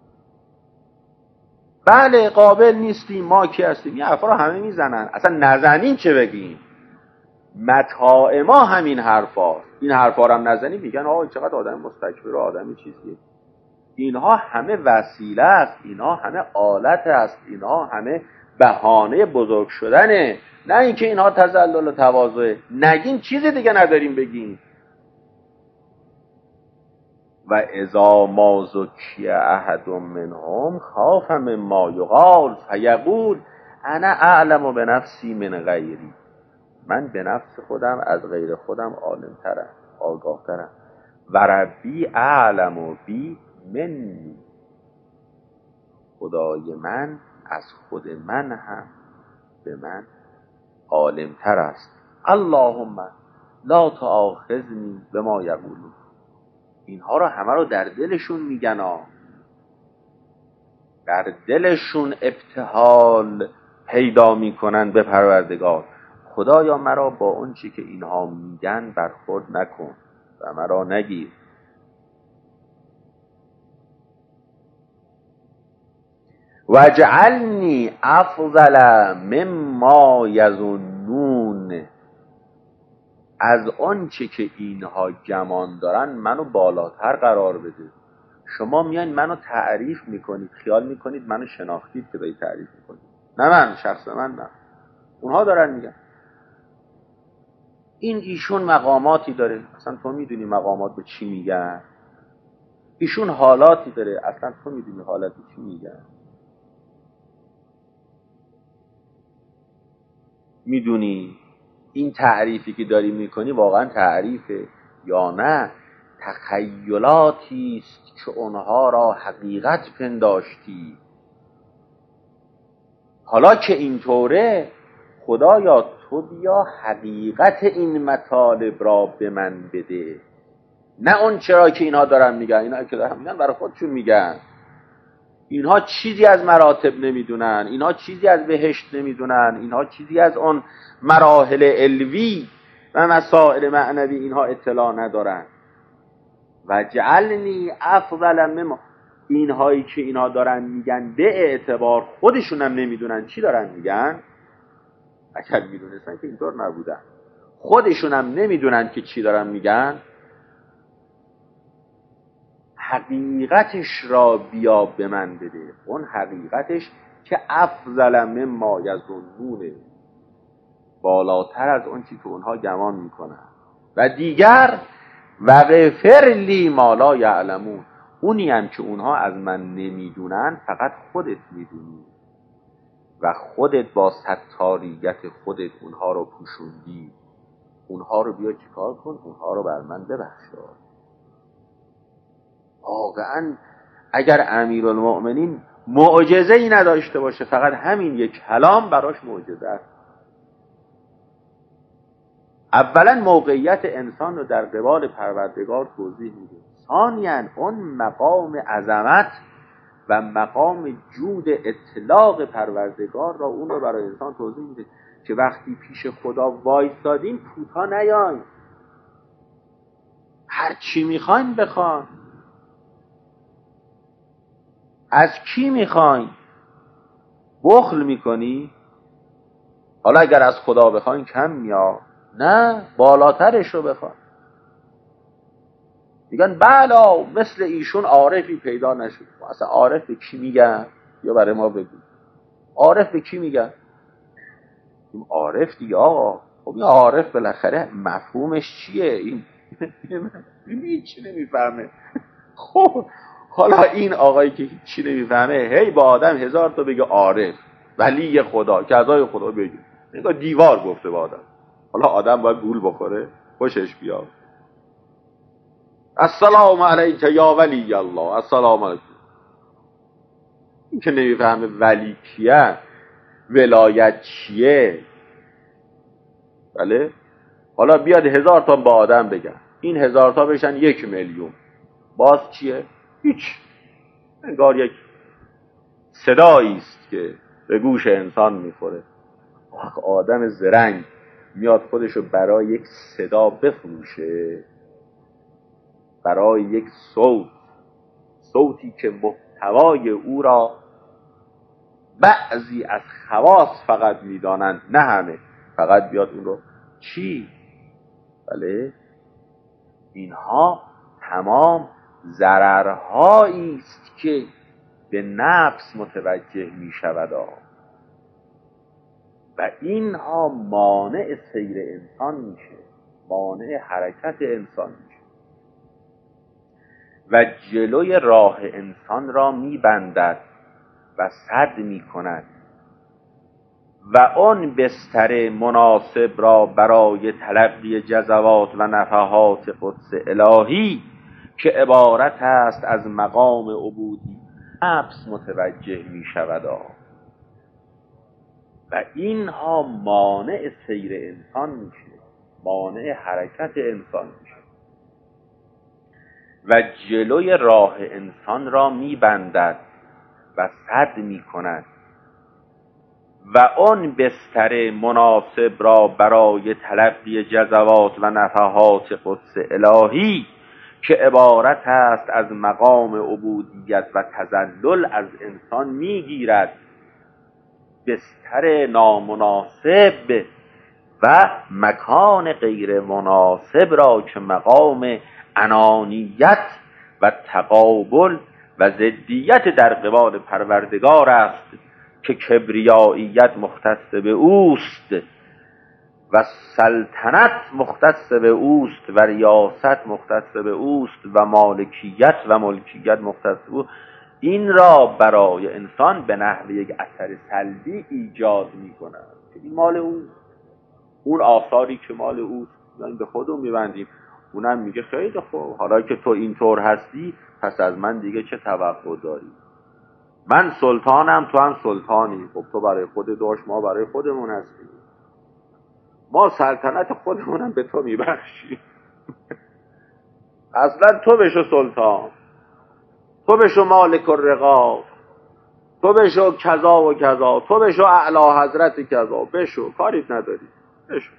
بله قابل نیستیم، ما کی هستیم، این حرفا رو همه میزنن، اصلا نزنیم چه بگیم. متاع ما همین حرفا، این حرفا رو هم نزنیم میگن آقا چقدر آدم مستکبر و آدم چیزیه. اینها همه وسیله است، اینها همه آلت است، اینها همه بهانه بزرگ شدنه، نه اینکه اینها تذلل و تواضعه. نگیم چیز دیگه نداریم بگیم. و اذا ما زکی احد منهم خاف مما یقال فیقول انا اعلم بنفسی من غیری. من به نفس خودم از غیر خودم عالم ترم، آگاه ترم. و ربی اعلم بی منی. خدای من از خود من هم به من عالم تر است. اللهم لا تؤاخذنی بما یقولون. اینها رو همه رو در دلشون میگن ها. در دلشون ابتهال پیدا میکنن به پروردگار. خدایا مرا با اون چی که اینها میگن برخورد نکن و مرا نگیر. وجعلنی افضل مما یظنون، از آن چه که اینها گمان دارن منو بالاتر قرار بده. شما میان منو تعریف میکنید، خیال میکنید منو شناختید که دارید تعریف میکنید. نه من، شخص من نه، اونها دارن میگن. این ایشون مقاماتی داره، اصلا تو میدونی مقامات به چی میگن. ایشون حالاتی داره، اصلا تو میدونی حالت به چی میگن. میدونی این تعریفی که داری میکنی واقعا تعریفه یا نه تخیلاتی است که اونها را حقیقت پنداشتی. حالا که اینطوره خدایا تو بیا حقیقت این مطالب را به من بده، نه اون چرا که اینها دارن میگن. اینها که دارن میگن برای خودشون میگن. اینها چیزی از مراتب نمیدونن، اینها چیزی از بهشت نمیدونن، اینها چیزی از اون مراحل علوی و مسائل معنوی اینها اطلاع ندارن. و جعلنی افضل مما، اینهایی که اینها دارن میگن به اعتبار خودشون هم نمیدونن چی دارن میگن. اگر میدونستن که اینطور نبودن. خودشون هم نمیدونن که چی دارن میگن. حقیقتش را بیا به من بده، اون حقیقتش که افضل مما یظنون، بالاتر از اون چی که اونها گمان میکنن. و دیگر و غفر لی ما لا یعلمون، اونی هم که اونها از من نمیدونن فقط خودت میدونی و خودت با ستاریت خودت اونها رو پوشوندی. اونها رو بیا چیکار کن، اونها رو بر من ببخشا. واقعا اگر امیرالمؤمنین معجزه ای نداشته باشه، فقط همین یک کلام براش معجزه است. اولا موقعیت انسان رو در قبال پروردگار توضیح میده. ثانیاً اون مقام عظمت و مقام جود اطلاق پروردگار را اون رو برای انسان توضیح میده که وقتی پیش خدا وایستادیم کوتاه نیاین، هر چی میخواین بخواین. از کی میخواین؟ بخل میکنی؟ حالا اگر از خدا بخواین کم میاد، نه بالاترش رو بخواین. میگن بلا مثل ایشون عارفی پیدا نشد. اصلا عارف به کی میگن؟ یا برای ما بگو عارف به کی میگن؟ این عارف دیگه آقا. خب این عارف بالاخره مفهومش چیه؟ این این چی نمیفهمه. خب حالا این آقایی که چی نمیفهمه هی با آدم هزار تا بگه عارف، ولی خدا، که ازای خدا بگه. نگاه دیوار گفته با آدم. حالا آدم باید گول بخوره خوشش بیاد. السلام علیک یا ولی الله، السلام علیکم. این که نمیفهمه ولی کیه، ولایت چیه. بله حالا بیاد هزار تا با آدم بگن، این هزار تا بشن یک میلیون، باز چیه؟ هیچ. انگار یک صدایی است که به گوش انسان میخوره. آدم زرنگ میاد خودشو برای یک صدا بفروشه، برای یک صوت، صوتی که محتوای او را بعضی از خواص فقط میدانند، نه همه. فقط بیاد اون رو چی؟ بله اینها تمام ضررهایی است که به نفس متوجه می شود و اینها مانع سیر انسان میشه، مانع حرکت انسان میشه و جلوی راه انسان را میبندد و سد میکند و آن بستر مناسب را برای تلقی جزوات و نفحات قدس الهی که عبارت است از مقام عبودی نفس متوجه می شود و اینها مانع سیر انسان میشه، مانع حرکت انسان میشه و جلوی راه انسان را میبندد و سد می کند و آن بستر مناسب را برای تلقی جزوات و نفحات قدس الهی که عبارت است از مقام عبودیت و تذلل از انسان میگیرد، بستر نامناسب و مکان غیر مناسب را که مقام انانیت و تقابل و ضدیت در قبال پروردگار است که کبریاییت مختص به اوست و سلطنت مختص به اوست و ریاست مختص به اوست و مالکیت و ملکیت مختص به اوست، این را برای انسان به نحو یک اثر سلبی ایجاد می کند که این مال او، اون آثاری که مال اوست یعنی به خودمون میبندیم. اونم میگه خیلی خوب، حالا که تو اینطور هستی پس از من دیگه چه توقع داری؟ من سلطانم، تو هم سلطانی. خب تو برای خود داشت، ما برای خودمون هستیم، ما سلطنت خودمونم به تو میبخشیم. اصلا تو بشو سلطان، تو بشو مالک الرقاب، تو بشو کذا و کذا، تو بشو اعلی حضرت کذا، بشو، کاریت نداری، بشو.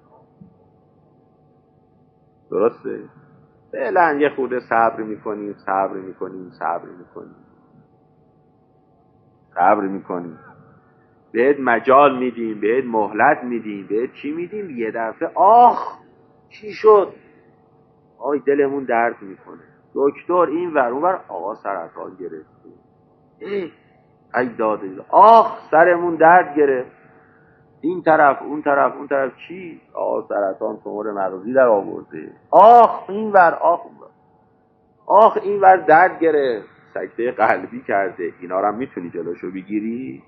درسته؟ فعلا یه خورده صبر میکنیم صبر میکنیم صبر میکنیم صبر میکنیم بهت مجال میدیم، بهت مهلت میدیم، بهت چی میدیم، یه دفعه آخ چی شد؟ آی دلمون درد میکنه، دکتر این ور اون ور، آقا سرطان گرفته، ای داده، آخ سرمون درد گرفت، این طرف اون طرف اون طرف، چی؟ آقا سرطان تومور مغزی در آورده، آخ این ور آخ اون ور، آخ این ور درد گرفت، سکته قلبی کرده. اینا رو هم میتونی جلوشو بگیری؟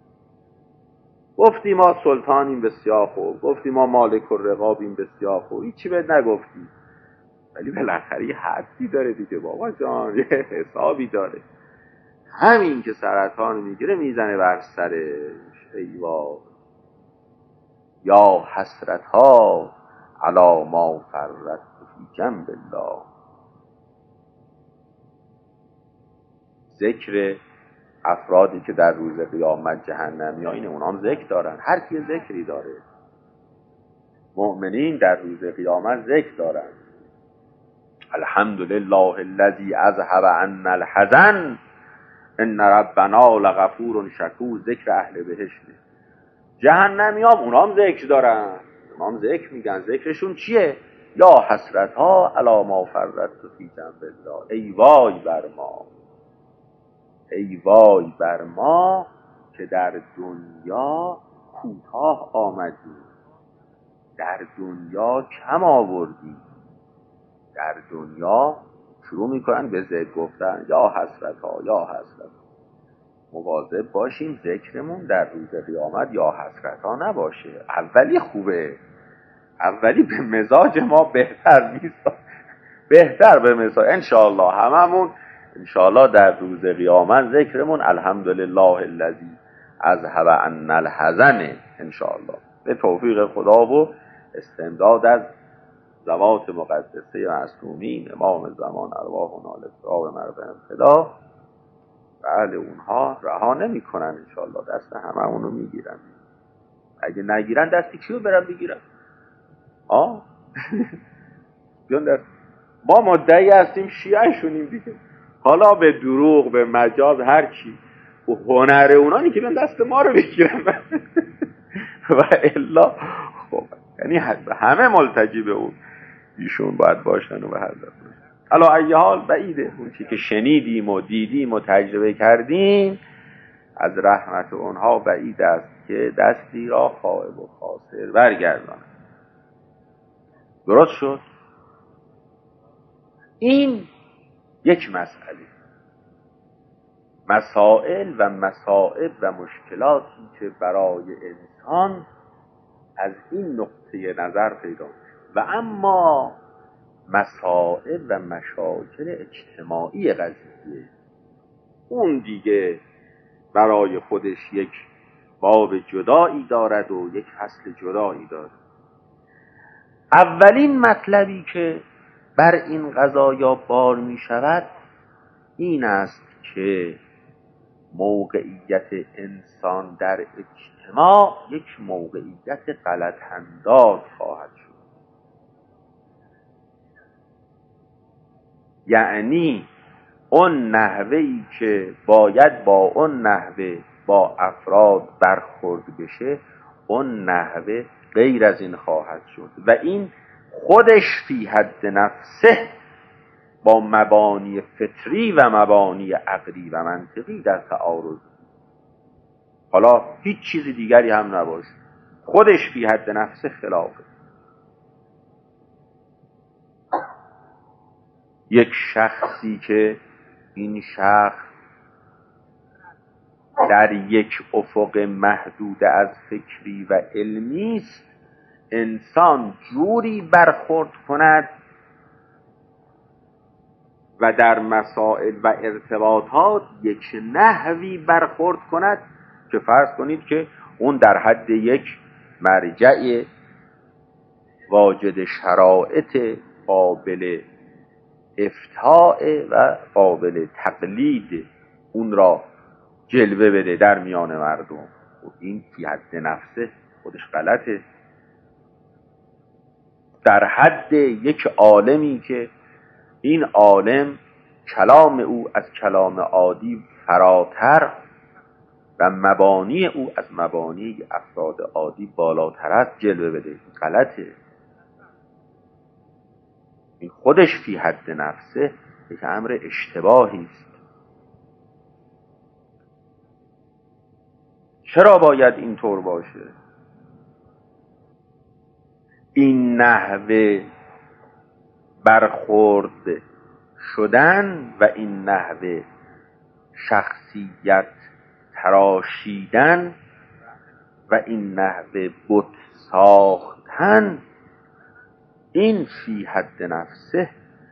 گفتی ما سلطانیم بسیار خوب، گفتی ما مالک الرقابیم بسیار خوب، هیچی بهت نگفتی، ولی بالاخره یه حدی داره دیگه بابا جان، یه حسابی داره. همین که سرطان میگیره میزنه بر سرش، ای وای یا حسرت ها علی ما فرط فی جنب الله. ذکر افرادی که در روز قیامت جهنمی ها اینه، اونا هم ذکر دارن، هر کی ذکری داره. مؤمنین در روز قیامت ذکر دارن، الحمدلله الذی اذهب عنا الحزن ان ربنا لغفور شکور. ذکر اهل بهشته. جهنمی هم اونا هم ذکر دارن، اونا هم ذکر میگن. ذکرشون چیه؟ یا حسرت ها علی ما فرطت فی جنب الله. ای وای بر ما، ای وای بر ما که در دنیا کوتاه آمدیم، در دنیا کم آوردیم. در دنیا شروع میکنن به ذکر گفتن، یا حسرت ها یا حسرت. مواظب باشیم ذکرمون در روز قیامت یا حسرت ها نباشه. اولی خوبه، اولی به مزاج ما بهتر نیست، بهتر به مزاج انشاءالله هممون انشاءالله در روز قیامت ذکرمون الحمدلله الذی اذهب عنا الحزن انشاءالله به توفیق خدا و استمداد از ذوات مقدسه معصومین امام زمان ارواحنا الاطراء مرض انفدا. بله اونها رها نمی کنن انشاءالله، دست همه اونو میگیرن. اگه نگیرن دستی کیو برن بگیرن؟ آه بیان دست. ما مدعی هستیم شیعه شونیم دیگه، حالا به دروغ به مجاز هر چی، و هنر اونانی که بیان دست ما رو بگیرن و الا خب یعنی همه ملتجی به اون ایشون باید باشن و به هر دست. علا ای حال بعیده اون چی که شنیدیم و دیدیم و تجربه کردیم از رحمت اونها بعید است که دستی را خائب و خاسر برگرداند. درست شد؟ این یک مسئله. مسائل و مصائب و مشکلاتی که برای انسان از این نقطه نظر پیدا میشه. و اما مسائل و مشاکل اجتماعی قضیه، اون دیگه برای خودش یک باب جدایی دارد و یک فصل جدایی دارد. اولین مطلبی که بر این قضایا بار می شود این است که موقعیت انسان در اجتماع یک موقعیت غلط انداز خواهد شد. یعنی اون نحوهی که باید با اون نحوه با افراد برخورد بشه، اون نحوه غیر از این خواهد شد و این خودش فی حد نفسه با مبانی فطری و مبانی عقلی و منطقی در تعارض. حالا هیچ چیز دیگری هم نباشه، خودش فی حد نفسه خلافه. یک شخصی که این شخص در یک افق محدود از فکری و علمی است، انسان جوری برخورد کند و در مسائل و ارتباطات یک نحوی برخورد کند که فرض کنید که اون در حد یک مرجع واجد شرایط قابل افتاء و قابل تقلید اون را جلوه بده در میان مردم. و این فی حد نفسه خودش غلطه. در حد یک عالمی که این عالم کلام او از کلام عادی فراتر و مبانی او از مبانی افراد عادی بالاتر است جلوه بده، غلطه. این خودش فی حد نفسه یک امر اشتباهی است. چرا باید اینطور باشه؟ این نحوه برخورد شدن و این نحوه شخصیت تراشیدن و این نحوه بت ساختن، این فی حد نفسه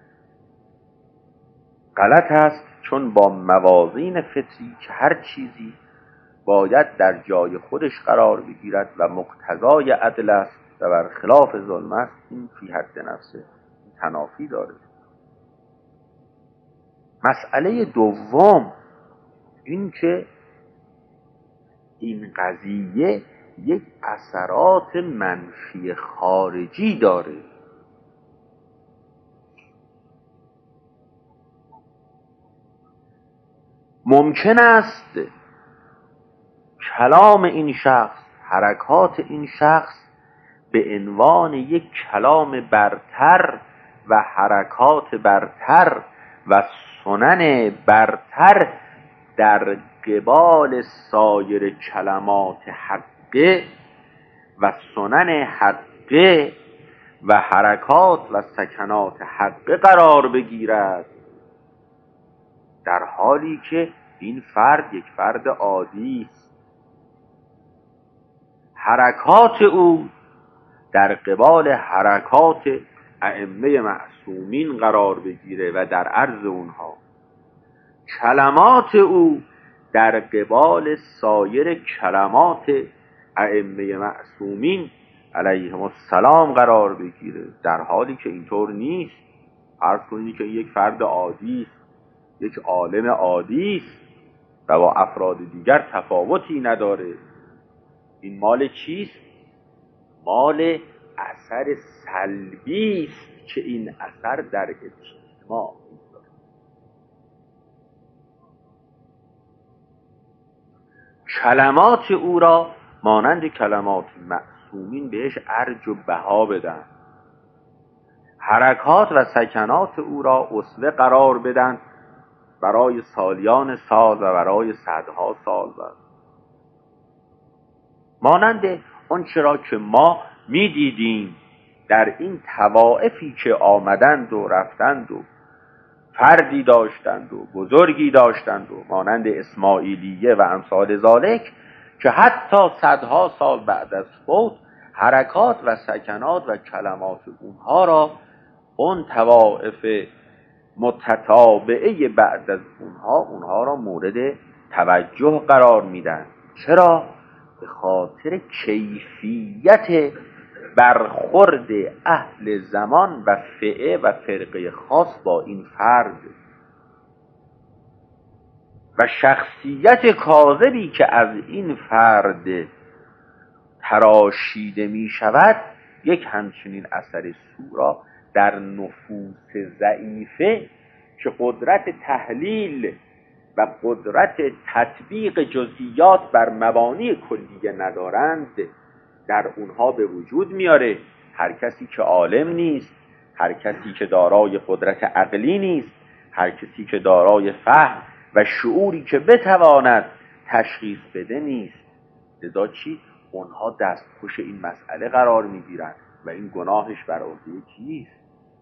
غلط است، چون با موازین فطری که هر چیزی باید در جای خودش قرار بگیرد و مقتضای عدل است و برخلاف ظلم است، این فی حد نفسه تنافی داره. مسئله دوم این که این قضیه یک اثرات منفی خارجی داره. ممکن است کلام این شخص، حرکات این شخص به عنوان یک کلام برتر و حرکات برتر و سنن برتر در قبال سایر کلمات حقه و سنن حقه و حرکات و سکنات حقه قرار بگیرد، در حالی که این فرد یک فرد عادی است. حرکات او در قبال حرکات ائمه معصومین قرار بگیره و در عرض اونها کلمات او در قبال سایر کلمات ائمه معصومین علیهم السلام قرار بگیره، در حالی که اینطور نیست. عرض کنید که یک فرد عادی است، یک عالم عادی است و با افراد دیگر تفاوتی نداره. این مال چیست؟ مال اثر سلبی است که این اثر در اجتماع می‌ذاره. کلمات او را مانند کلمات معصومین بهش ارج و بها بدن، حرکات و سکنات او را اسوه قرار بدن برای سالیان سال و برای صدها سال بعد، مانند اون چرا که ما می دیدیم در این طوائفی که آمدند و رفتند و فردی داشتند و بزرگی داشتند و مانند اسماعیلیه و امثال ذالک، که حتی صدها سال بعد از فوت حرکات و سکنات و کلمات اونها را اون طوائف متتابعه بعد از اونها اونها را مورد توجه قرار میدن. چرا؟ به خاطر کیفیت برخورد اهل زمان و فئه و فرقه خاص با این فرد. و شخصیت کاذبی که از این فرد تراشیده می شود یک همچنین اثر سو را در نفوس ضعیفه که قدرت تحلیل و قدرت تطبیق جزئیات بر مبانی کلیه ندارند در اونها به وجود میاره. هر کسی که عالم نیست، هر کسی که دارای قدرت عقلی نیست، هر کسی که دارای فهم و شعوری که بتواند تشخیص بده نیست. لذا چی؟ اونها دستخوش این مسئله قرار میگیرند و این گناهش بر عهده کیست؟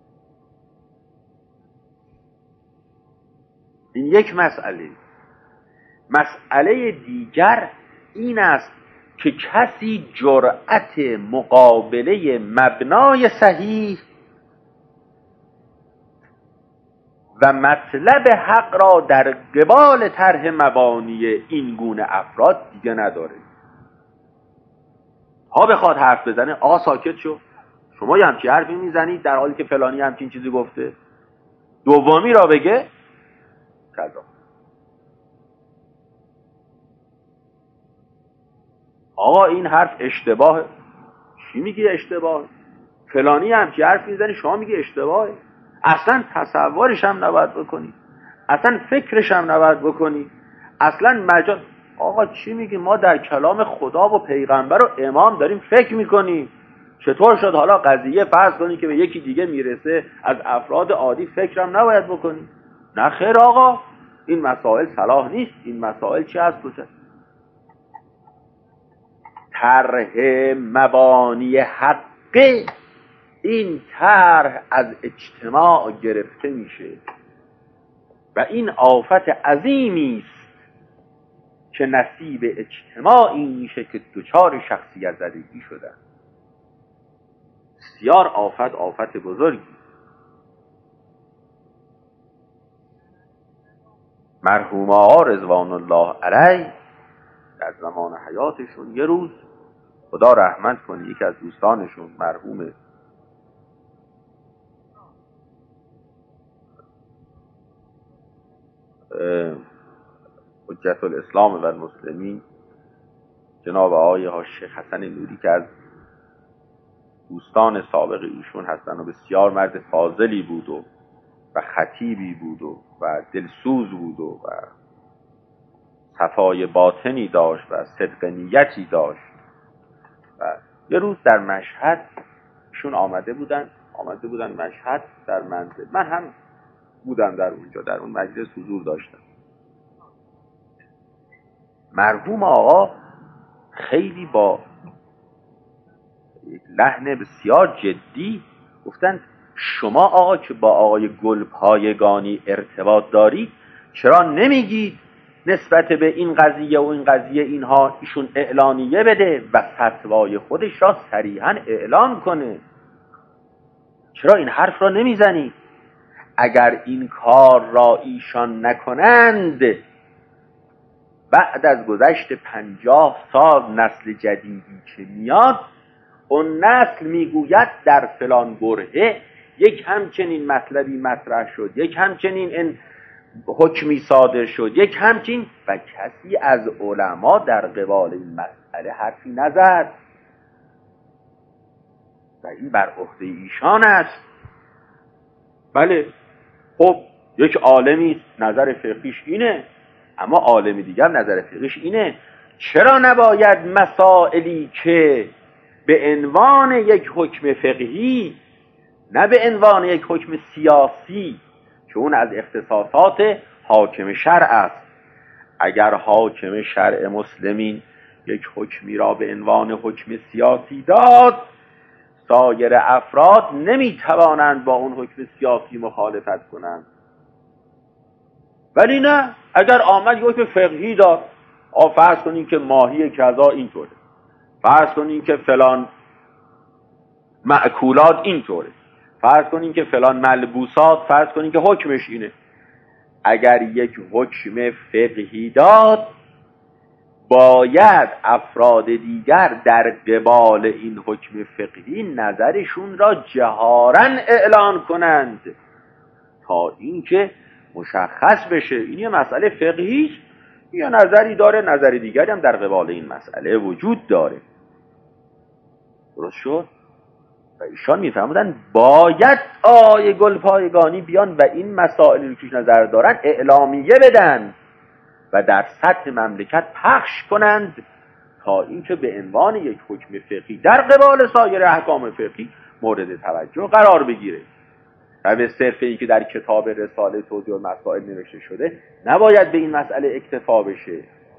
این یک مسئله. مسئله دیگر این است که کسی جرأت مقابله مبنای صحیح و مطلب حق را در قبال طرح مبانی این گونه افراد دیگه نداره. ها بخواد حرف بزنه، آقا ساکت شو، شما یه همچین حرفی میزنید در حالی که فلانی همچین چیزی گفته. دومی را بگه کذا. آقا این حرف اشتباهه. چی میگی اشتباه؟ فلانی همچین حرف میزنی شما میگی اشتباهه. اصلا تصورش هم نباید بکنی، اصلا فکرش هم نباید بکنی، اصلا مجال. آقا چی میگی؟ ما در کلام خدا و پیغمبر و امام داریم فکر میکنیم. چطور شد حالا قضیه فرض کنی که به یکی دیگه میرسه از افراد عادی فکرم نباید بکنی؟ نه خیر آقا، این مسائل صلاح نیست. این مسائل چی هست؟ کجا طرح مبانی حقه؟ این طرح از اجتماع گرفته میشه و این آفت عظیمی است که نصیب اجتماعی میشه که دچار شخصیت زدگی شدن. بسیار آفت آفت بزرگی. مرحوم آقا رضوان الله علیه در زمان حیاتشون یه روز خدا رحمت کنه یکی از دوستانشون مرحوم حجت الاسلام و المسلمین جناب آقای شیخ حسن نوری که از دوستان سابق ایشون هستن و بسیار مرد فاضلی بود و و خطیبی بود و و دلسوز بود و و صفای باطنی داشت و صدق نیتی داشت. و یه روز در مشهد ایشون آمده بودن آمده بودن مشهد در منزل. من هم بودم در اونجا، در اون مجلس حضور داشتم. مرحوم آقا خیلی با لحن بسیار جدی گفتن شما آقا که با آقای گلپایگانی ارتباط دارید چرا نمیگید نسبت به این قضیه و این قضیه اینها ایشون اعلانیه بده و فتوای خودش را صریحاً اعلان کنه؟ چرا این حرف را نمیزنید؟ اگر این کار را ایشان نکنند بعد از گذشت پنجاه سال نسل جدیدی که میاد اون نسل میگوید در فلان برهه یک همچنین مطلبی مطرح شد، یک همچنین این حکمی صادر شد، یک همچین، و کسی از علما در قبال این مسئله حرفی نزد و این بر عهده ایشان است. بله خب یک عالمی نظر فقهیش اینه، اما عالم دیگر نظر فقهیش اینه. چرا نباید مسائلی که به عنوان یک حکم فقهی نه به عنوان یک حکم سیاسی که اون از اختصاصات حاکم شرع است، اگر حاکم شرع مسلمین یک حکمی را به عنوان حکم سیاسی داد سایر افراد نمیتوانند با اون حکم سیاسی مخالفت کنند. ولی نه، اگر آمد یک حکم فقهی داد، فرض کنیم که ماهی کذا اینطوره، فرض کنیم که فلان مأکولات اینطوره، فرض کنیم که فلان ملبوسات، فرض کنیم که حکمش اینه. اگر یک حکم فقهی داد باید افراد دیگر در قبال این حکم فقهی نظرشون را جهارا اعلان کنند تا اینکه مشخص بشه این یه مسئله فقهی است یا نظری داره، نظری دیگری هم در قبال این مسئله وجود داره. درست شد؟ و ایشان میفهمودن باید آیه گلپایگانی بیان و این مسائلی رو که نظر دارن اعلامیه بدن و در سطح مملکت پخش کنند تا اینکه به عنوان یک حکم فقهی در قبال سایر احکام فقهی مورد توجه قرار بگیره. و به صرف این که در کتاب رساله توضیح المسائل نوشته شده نباید به این مسئله اکتفا بشه.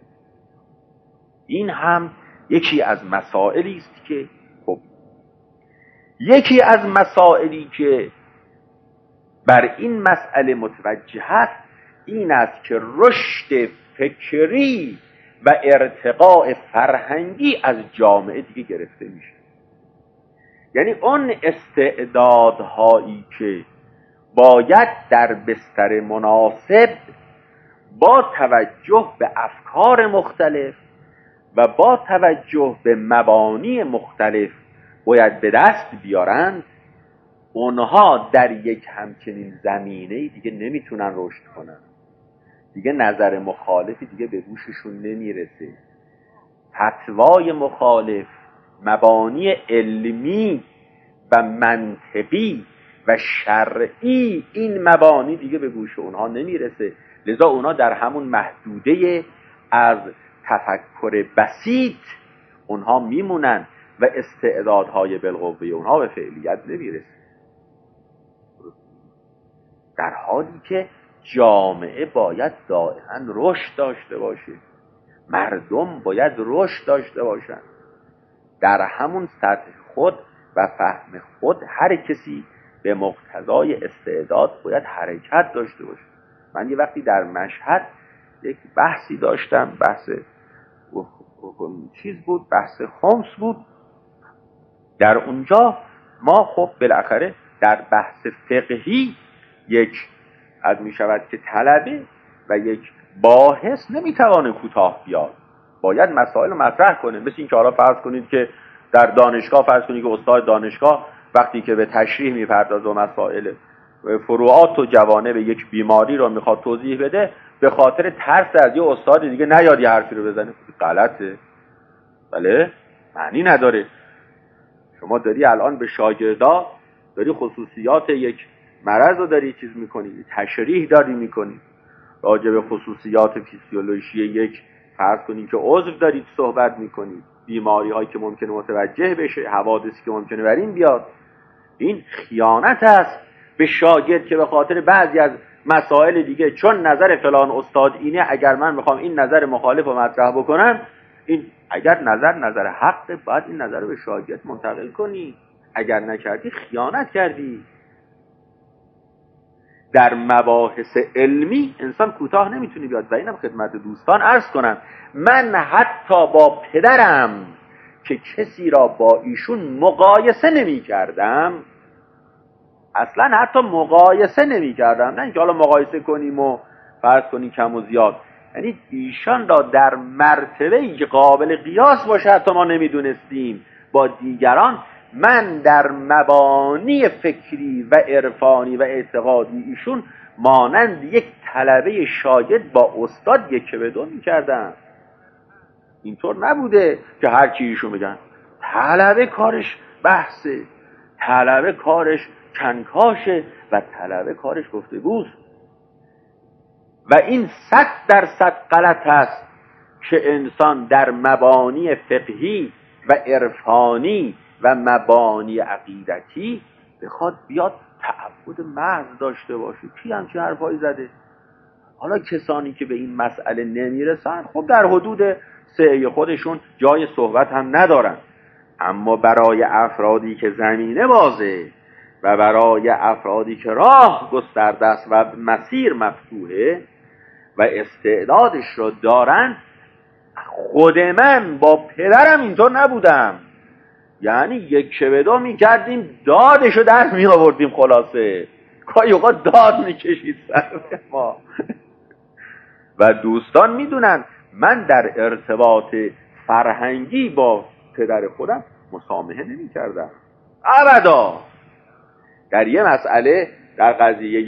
این هم یکی از مسائلی است که خب یکی از مسائلی که بر این مسئله متوجه است این است که رشد فکری و ارتقاء فرهنگی از جامعه دیگه گرفته میشه. یعنی اون استعدادهایی که باید در بستر مناسب با توجه به افکار مختلف و با توجه به مبانی مختلف باید به دست بیارند، اونها در یک همچنین زمینه دیگه نمیتونن رشد کنن. دیگه نظر مخالفی دیگه به گوششون نمیرسه. فتوای مخالف، مبانی علمی و منطقی و شرعی، این مبانی دیگه به گوش اونها نمیرسه. لذا اونها در همون محدوده از تفکر بسیط اونها میمونن و استعدادهای بالقوه اونها به فعلیت نمیرسه، در حالی که جامعه باید دائما رشد داشته باشه. مردم باید رشد داشته باشن. در همون سطح خود و فهم خود هر کسی به مقتضای استعداد باید حرکت داشته باشه. من یه وقتی در مشهد یک بحثی داشتم، بحث چیز بود، بحث خمس بود. در اونجا ما خب بالاخره در بحث فقهی یک از می شود که طلبه و یک باحث نمیتوانه کوتاه بیاد، باید مسائل مطرح کنه. مثل این که حالا فرض کنید که در دانشگاه فرض کنید که استاد دانشگاه وقتی که به تشریح میپردازه و مسائل فروعات و جوانب یک بیماری رو میخواد توضیح بده، به خاطر ترس از یه استاد دیگه نیاد یه حرفی رو بزنه، غلطه. بله، معنی نداره. شما داری الان به شاگردا داری خصوصیات یک مرض رو داری چیز میکنی، تشریح داری میکنی، راجع به خصوصیات فیزیولوژی یک فرض کنید که عضو دارید صحبت میکنید، بیماری هایی که ممکنه متوجه بشه، حوادثی که ممکنه بر این بیاد. این خیانت است به شاگرد که به خاطر بعضی از مسائل دیگه چون نظر فلان استاد اینه، اگر من میخوام این نظر مخالف رو مطرح بکنم، این اگر نظر نظر حق باید این نظر رو به شاگرد منتقل کنی، اگر نکردی خیانت کردی. در مباحث علمی انسان کوتاه نمیتونی بیاد. و اینم خدمت دوستان عرض کنم، من حتی با پدرم که کسی را با ایشون مقایسه نمی کردم، اصلا حتی مقایسه نمی کردم، نه اینکه حالا مقایسه کنیم و فرض کنیم کم و زیاد، یعنی ایشان را در مرتبه‌ای که قابل قیاس باشه حتی ما نمیدونستیم با دیگران، من در مبانی فکری و عرفانی و اعتقادی ایشون مانند یک طلبه شاگرد با استاد یک به دو می‌کردم. اینطور نبوده که هر چی ایشون بگن. طلبه کارش بحثه، طلبه کارش کنکاشه و طلبه کارش گفتگوست. و این صد درصد غلط است که انسان در مبانی فقهی و عرفانی و مبانی عقیدتی بخواد بیاد تعبد محض داشته باشه. کی همچین حرفایی زده؟ حالا کسانی که به این مسئله نمیرسن خب در حدود سعی خودشون جای صحبت هم ندارن، اما برای افرادی که زمینه بازه و برای افرادی که راه گسترده است و مسیر مفتوحه و استعدادش رو دارن، خود من با پدرم اینطور نبودم، یعنی یک به دو می کردیم، دادشو در می آوردیم. خلاصه گاهی اوقات داد می کشید سر ما. و دوستان می دونن من در ارتباط فرهنگی با پدر خودم مسامحه نمی کردم ابدا. در یه مسئله، در قضیه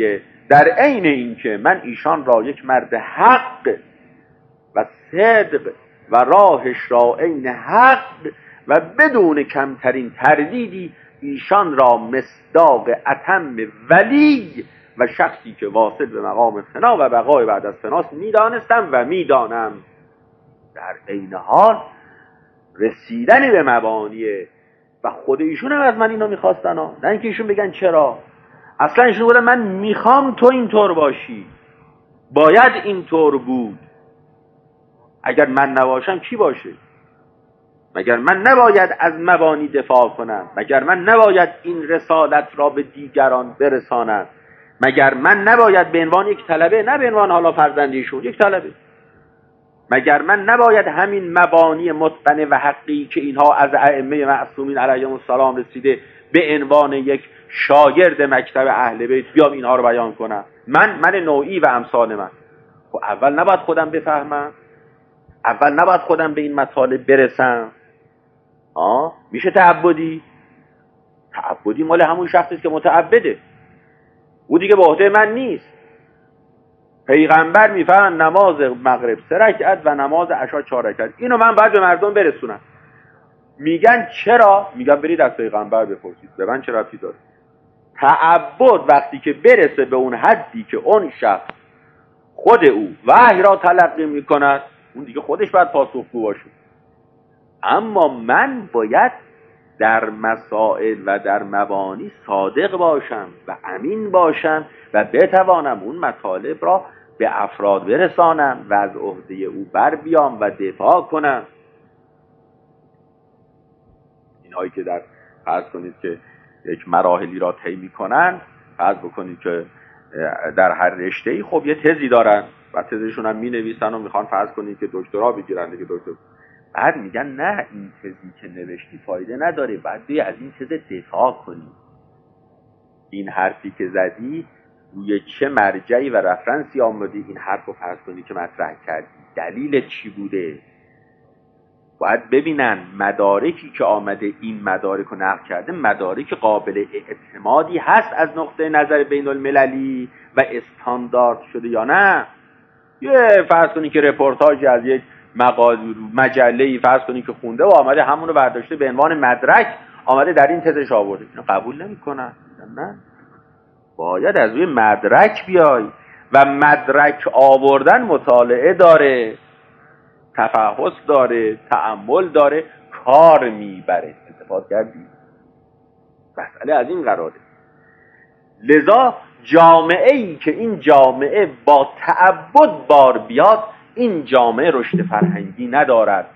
در عین اینکه من ایشان را یک مرد حق و صدق و راهش را عین حق و بدون کمترین تردیدی ایشان را مصداق اتم ولی و شخصی که واصل به مقام فنا و بقای بعد از فناست میدانستم و میدانم. در عین حال رسیدن به مبانیه و خود ایشون هم از من اینو میخواستن ها. نه اینکه ایشون بگن چرا، اصلا ایشون بودن من میخوام تو اینطور باشی، باید اینطور بود، اگر من نباشم کی باشه؟ مگر من نباید از مبانی دفاع کنم؟ مگر من نباید این رسالت را به دیگران برسانم؟ مگر من نباید به عنوان یک طلبه، نه به عنوان حالا فرزندیشون، یک طلبه، مگر من نباید همین مبانی متقنه و حقی که اینها از ائمه معصومین علیهم السلام رسیده به عنوان یک شاگرد مکتب اهل بیت بیام اینها رو بیان کنم؟ من من نوعی و امثال من. خب اول نباید خودم بفهمم؟ اول نباید خودم به این مطالب برسم؟ آه میشه تعبدی؟ تعبدی مال همون شخصی که متعبده، او دیگه به عهده من نیست. پیغمبر میفرماید نماز مغرب سه رکعت و نماز عشا چهار رکعت، اینو من باید به مردم برسونم. میگن چرا؟ میگن برید از پیغمبر بپرسید، به من چه ربطی داره؟ تعبد وقتی که برسه به اون حدی که اون شخص خود او وحی را تلقی میکند، اون دیگه خودش باید پاسخگو باشه. اما من باید در مسائل و در مبانی صادق باشم و امین باشم و بتوانم اون مطالب را به افراد برسانم و از عهده او بر بیام و دفاع کنم. اینهایی که در فرض کنید که یک مراحلی را طی می‌کنن، فرض بکنید که در هر رشته‌ای خب یه تزی دارن و تزشون هم می‌نویسن و میخوان فرض کنید که دکترا بگیرن دیگه، دکتر بعد میگن نه این تزی که نوشتی فایده نداره، بعد بیای از این تز دفاع کنی. این حرفی که زدی روی چه مرجعی و رفرنسی آمدی این حرف رو فرض کنی که مطرح کردی، دلیل چی بوده؟ باید ببینن مدارکی که آمده این مدارک رو نقل کرده مدارک قابل اعتمادی هست از نقطه نظر بین المللی و استاندارد شده یا نه. یه فرض کنی که رپورتاجی از یک مجله‌ای فرض کنی که خونده و آمده همون رو برداشته به عنوان مدرک آمده در این تزش آورده، اینو قبول نمی‌کنن. نه، باید از روی مدرک بیای و مدرک آوردن مطالعه داره، تفحص داره، تأمل داره، کار میبره. اتفاق کردی؟ مسئله از این قراره. لذا جامعه ای که این جامعه با تعبد بار بیاد، این جامعه رشد فرهنگی ندارد.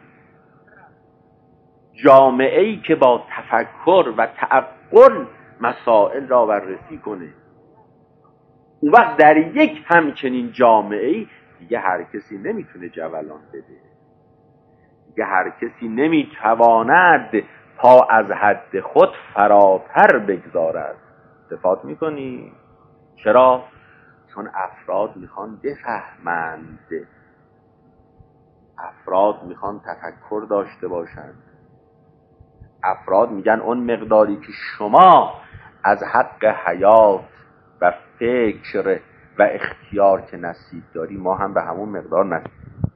جامعه ای که با تفکر و تعقل مسائل را بررسی کنه، اون وقت در یک همچنین جامعه ای دیگه هر کسی نمیتونه جولان بده، دیگه هر کسی نمیتواند پا از حد خود فراتر بگذارد. اتفاق میکنی؟ چرا؟ چون افراد میخوان بفهمند، افراد میخوان تفکر داشته باشند، افراد میگن اون مقداری که شما از حق حیات و فکر و اختیار که نصیب داری ما هم به همون مقدار نصیب.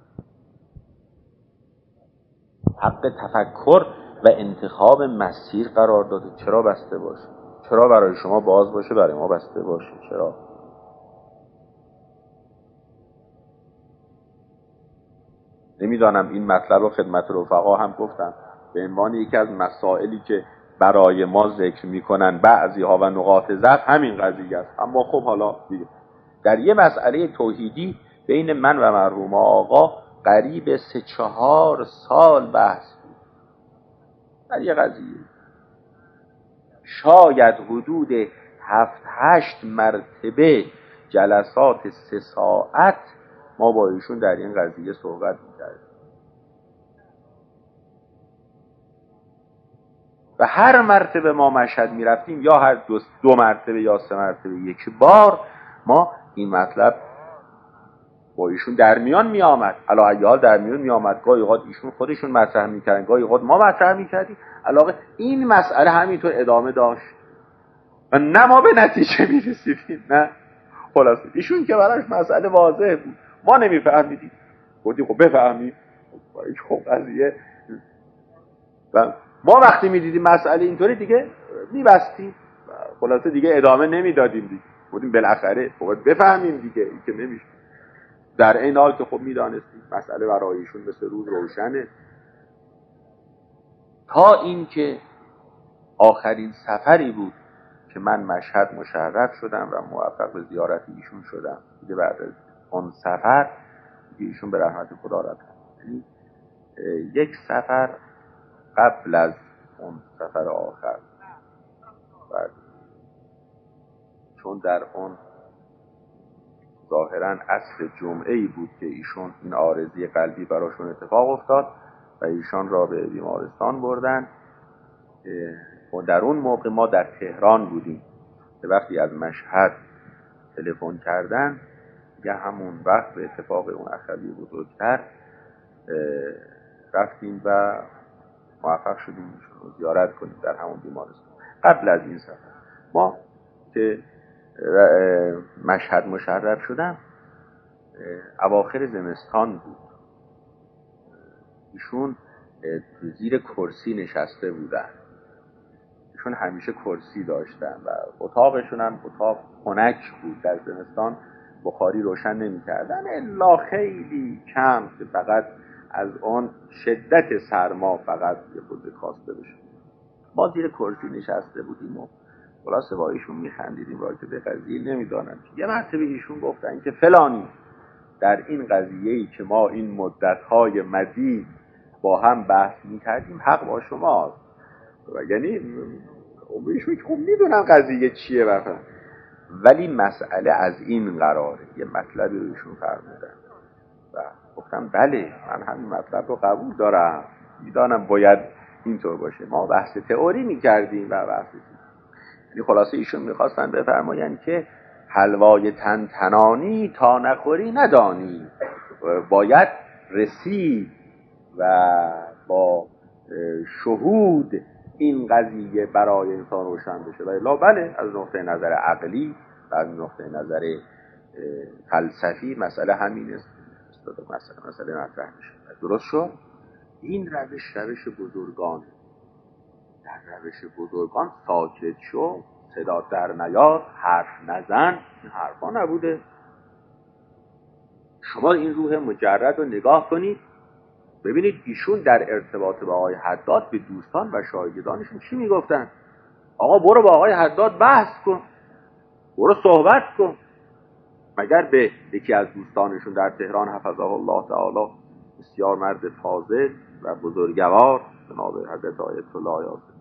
حق تفکر و انتخاب مسیر قرار داده، چرا بسته باشه؟ چرا برای شما باز باشه برای ما بسته باشه؟ چرا؟ نمیدانم این مطلب رو خدمت رفقا هم گفتم به عنوان یکی از مسائلی که برای ما ذکر میکنن بعضی ها و نقاط ضعف همین قضیه است. اما خب حالا دیگه در یه مسئله توحیدی بین من و مرحوم آقا قریب سه چهار سال بحث بود. در یه قضیه شاید حدود هفت هشت مرتبه جلسات سه ساعت ما با ایشون در این قضیه صحبت می‌کردیم و هر مرتبه ما مشهد می‌رفتیم یا هر دو, دو مرتبه یا سه مرتبه یک بار ما این مطلب با ایشون در میان می آمد. علاوه در میان می آمد، گاهی اوقات ایشون خودشون مطرح می‌کردن، گاهی اوقات ما مطرح می‌کردیم. علاوه این مسئله همینطور ادامه داشت و نه ما به نتیجه می‌رسیدیم، نه خلاصه ایشون که براش مسئله واضح بود، ما نمیفهمیدیم، گفتیم خب بفهمیم. خب قضیه و ما وقتی میدیدیم مسئله اینطوری دیگه میبستیم، خلاصه دیگه ادامه نمیدادیم دیگه، گفتیم بالاخره خب بفهمیم دیگه، این که نمیشه. در این حال که خب میدانستیم مسئله برای ایشون مثل روز روشنه. تا این که آخرین سفری بود که من مشهد مشرف شدم و موفق به زیارت ایشون شدم، دیگه بعد از اون سفر دیگه ایشون به رحمت خدا رفتن. یعنی یک سفر قبل از اون سفر آخر، بعد چون در اون ظاهراً عصر جمعه‌ای بود که ایشون این عارضی قلبی براشون اتفاق افتاد و ایشان را به بیمارستان بردن و در اون موقع ما در تهران بودیم. وقتی از مشهد تلفن کردن یا همون وقت به اتفاق اون اخوی بزرگتر رفتیم و موفق شدیم ایشون رو زیارت کنیم در همون بیمارستان. قبل از این سفر ما که مشهد مشرف شدم اواخر زمستان بود، ایشون زیر کرسی نشسته بودن، ایشون همیشه کرسی داشتن و اتاقشون هم اتاق خنک بود، در زمستان بخاری روشن نمی کردن الا خیلی کم که فقط از اون شدت سرما فقط یه خود کاسته بشه. ما زیر کرسی نشسته بودیم و خلاصه با ایشون میخندیدیم راجع به قضیه. نمیدانم یه مرتبه ایشون گفتن که فلانی در این قضیه‌ای که ما این مدت‌های مدید با هم بحث می‌کردیم حق با شماست. یعنی ایشون که خب میدونن قضیه چیه واقعا، ولی مسئله از این قراره. یه مطلبی رو ایشون فرمودن و گفتم بله من همین مطلب رو قبول دارم، میدانم باید اینطور باشه. ما بحث تئوری می‌کردیم و بحث یعنی خلاصه ایشون میخواستن بفرماین که حلوای تن تنانی تا نخوری ندانی، باید رسید و با شهود این قضیه برای انسان روشن بشه. و الا بله از نقطه نظر عقلی و از نقطه نظر فلسفی مسئله همین است، مسئله مسئله مطرح میشه. درست شد. این روش روش بزرگان، در روش بزرگان ساکت شو، صدا در نیار، حرف نزن، این حرفا نبوده. شما این روح مجرد رو نگاه کنید ببینید ایشون در ارتباط با آقای حداد به دوستان و شاگردانشون چی میگفتن. آقا برو با آقای حداد بحث کن، برو صحبت کن. مگر به یکی از دوستانشون در تهران حفظه الله تعالی، بسیار مرد فاضل و بزرگوار، جناب حضرت آیت الله یاسر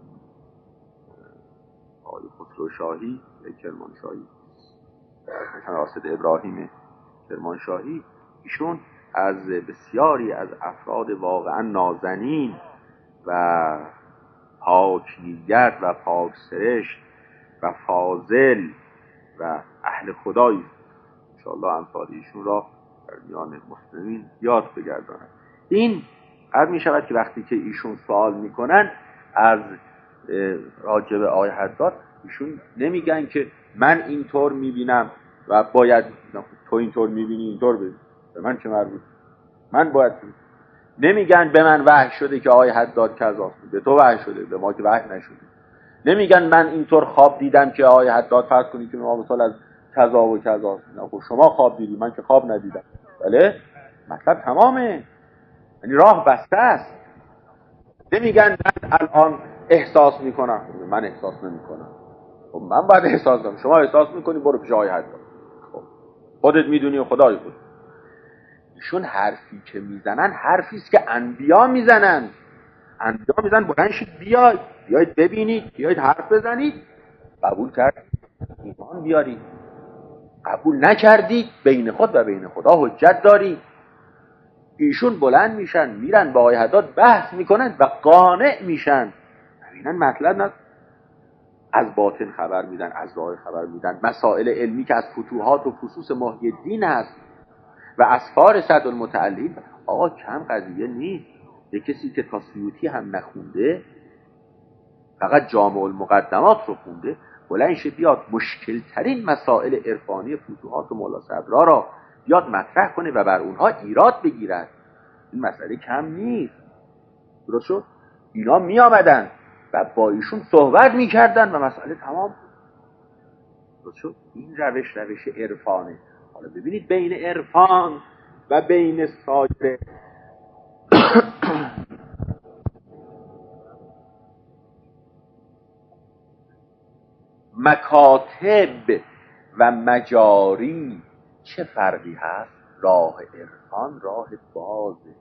آقای خسرو شاهی کرمانشاهی، مثلا راسد ابراهیم کرمانشاهی، ایشون از بسیاری از افراد واقعا نازنین و پاک نیت و پاک سرشت و فاضل و اهل خدایی انشاءالله امثال ایشون را در میان مسلمین یاد بگردانند. این قد می شود که وقتی که ایشون سوال میکنن از راجب آقای حداد، ایشون نمیگن که من اینطور میبینم و باید تو اینطور میبینی اینطور ببین، به من چه مربوط، من باید ببین. نمیگن به من وحی شده که آقای حداد کذاست، به تو وحی شده، به ما که وحی نشده. نمیگن من اینطور خواب دیدم که آقای حداد فرض کنید که ما مثلا از کذا و کذاست، خب شما خواب دیدی من که خواب ندیدم. بله مطلب تمامه، یعنی راه بسته است. نمیگن من الان احساس میکنم، من احساس نمیکنم، خب من باید احساس کنم، شما احساس میکنی برو پیش آقای حداد، خب خودت میدونی و خدای خود. ایشون حرفی که میزنن حرفی است که انبیا میزنن. انبیا میزنن بلند شید بیاید بیاید ببینید، بیاید حرف بزنید. قبول کردید ایمان بیارید، قبول نکردید بین خود و بین خدا حجت دارید. ایشون بلند میشن میرن با آقای حداد بحث میکنن و قانع میشن. ببینن مطلب نه از باطن خبر میدن، از ظاهر خبر میدن، مسائل علمی که از فتوحات و فصوص محی الدین هست و اسفار صد المتعلین. آقا کم قضیه نیست. یک کسی که تا سیوطی هم نخونده، فقط جامع المقدمات رو خونده، بلند شه بیاد مشکل ترین مسائل عرفانی فتوحات و مولا صدرا را بیاد مطرح کنه و بر اونها ایراد بگیرد. این مسئله کم نیست. درست شد؟ اینا می آمدن و با ایشون صحبت می کردن و مسئله تمام بود. درست شد؟ این روش روش عرفانه. حالا ببینید بین عرفان و بین سایر مکاتب و مجاری چه فرقی هست؟ راه عرفان راه بازه،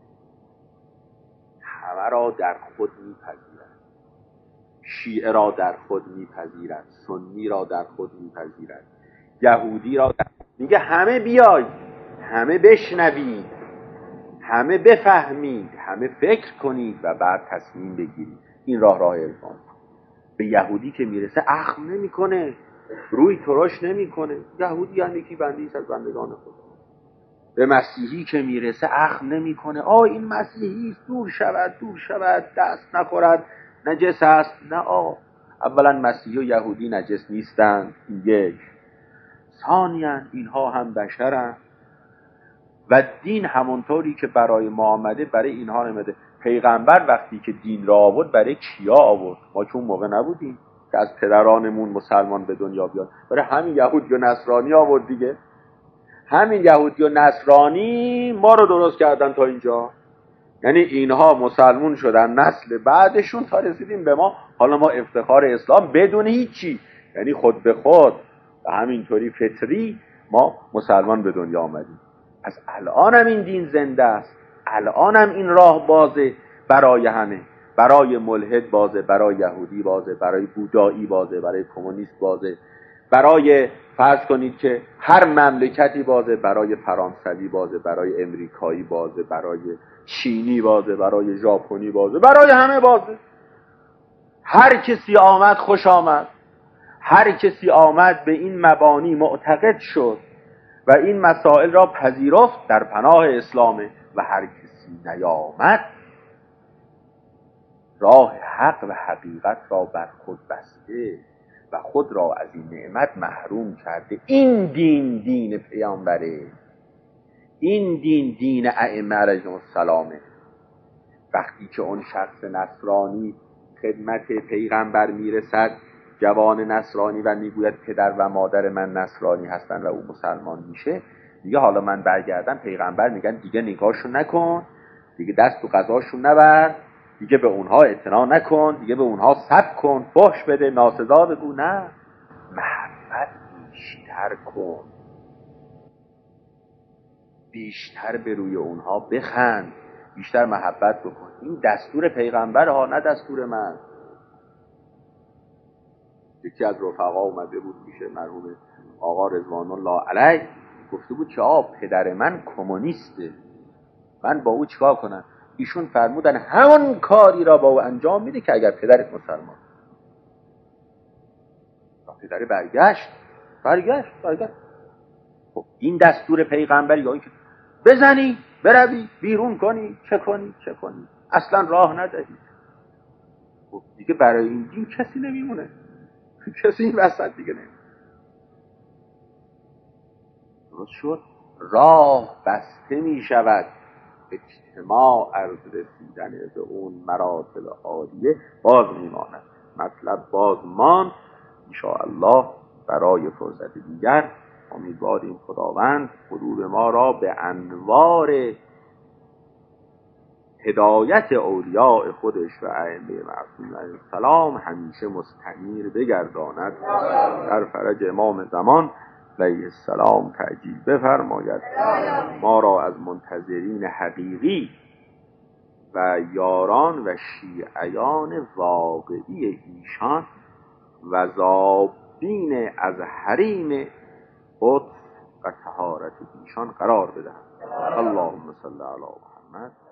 همه را در خود میپذیرد. شیعه را در خود میپذیرد، سنی را در خود میپذیرد، یهودی را در... میگه همه بیاید، همه بشنوید، همه بفهمید، همه فکر کنید و بعد تصمیم بگیرید. این راه راه عرفان. به یهودی که میرسه اخم نمیکنه، روی ترش نمیکنه. یهودی یعنی کی؟ بندی از بندگان خدا. به مسیحی که میرسه اخم نمیکنه، آ این مسیحی دور شود، دور شود، دست نخورد، نجس است. نه آ، اولا مسیحی و یهودی نجس نیستند، یک. ثانیاً اینها هم بشرند و دین همونطوری که برای ما آمده برای اینها نمیده. پیغمبر وقتی که دین را آورد برای کیا آورد؟ ما چون موقع نبودیم که از پدرانمون مسلمان به دنیا بیاد، برای همین یهودی و نصرانی آورد دیگه. همین یهودی و نصرانی ما رو درست کردن تا اینجا. یعنی اینها مسلمون شدن، نسل بعدشون تا رسیدیم به ما. حالا ما افتخار اسلام بدون هیچی، یعنی خود به خود و همینطوری فطری ما مسلمان به دنیا آمدیم. از الانم این دین زنده است، الانم این راه بازه برای همه. برای ملحد بازه، برای یهودی بازه، برای بودایی بازه، برای کمونیست بازه، برای فرض کنید که هر مملکتی بازه، برای فرانسوی بازه، برای امریکایی بازه، برای چینی بازه، برای ژاپنی بازه، برای همه بازه. هر کسی آمد خوش آمد، هر کسی آمد به این مبانی معتقد شد و این مسائل را پذیرفت در پناه اسلامه. و هر کسی نیامد راه حق و حقیقت را بر خود بسته و خود را از این نعمت محروم کرده. این دین دین پیامبره، این دین دین ائمه علیهم السلامه. وقتی که اون شخص نصرانی خدمت پیغمبر میرسد، جوان نصرانی، و میگوید پدر و مادر من نصرانی هستن و او مسلمان میشه، دیگه حالا من برگردم پیغمبر میگن دیگه نگاهشون نکن، دیگه دست تو غذاشون نبر، دیگه به اونها اعتنا نکن، دیگه به اونها سب کن، فحش بده، ناسزا بگو. نه، محبت بیشتر کن، بیشتر به روی اونها بخند، بیشتر محبت بکن. این دستور پیغمبر ها، نه دستور من. یکی از رفقا اومده بود میشه مرحوم آقا رضوان الله علیه، گفته بود که آقا پدر من کمونیسته، من با او چیکار کنم؟ ایشون فرمودن همون کاری را با او انجام میده که اگر پدرت مسلمان. پدر برگشت برگشت برگشت خب این دستور پیغمبر یا اینکه بزنی بروی بیرون کنی چه کنی چه کنی اصلا راه ندهی؟ خب دیگه برای این دین کسی نمیمونه، کسی این وسط دیگه نمیمونه. درست شد؟ راه بسته می شود، اجتماع عرض رسیدن به اون مراتب عالیه باز میماند. مطلب باز مان انشاءالله برای فرصت دیگر. امیدواریم خداوند قلوب ما را به انوار هدایت اولیاء خودش و ائمه معصومین علیهم السلام همیشه مستنیر بگرداند. در فرج امام زمان علیه السلام تعجیل بفرماید. ما را از منتظرین حقیقی و یاران و شیعیان واقعی ایشان و ذابین از حریم قدس و طهارت ایشان قرار بدهد. اللهم صل علی محمد.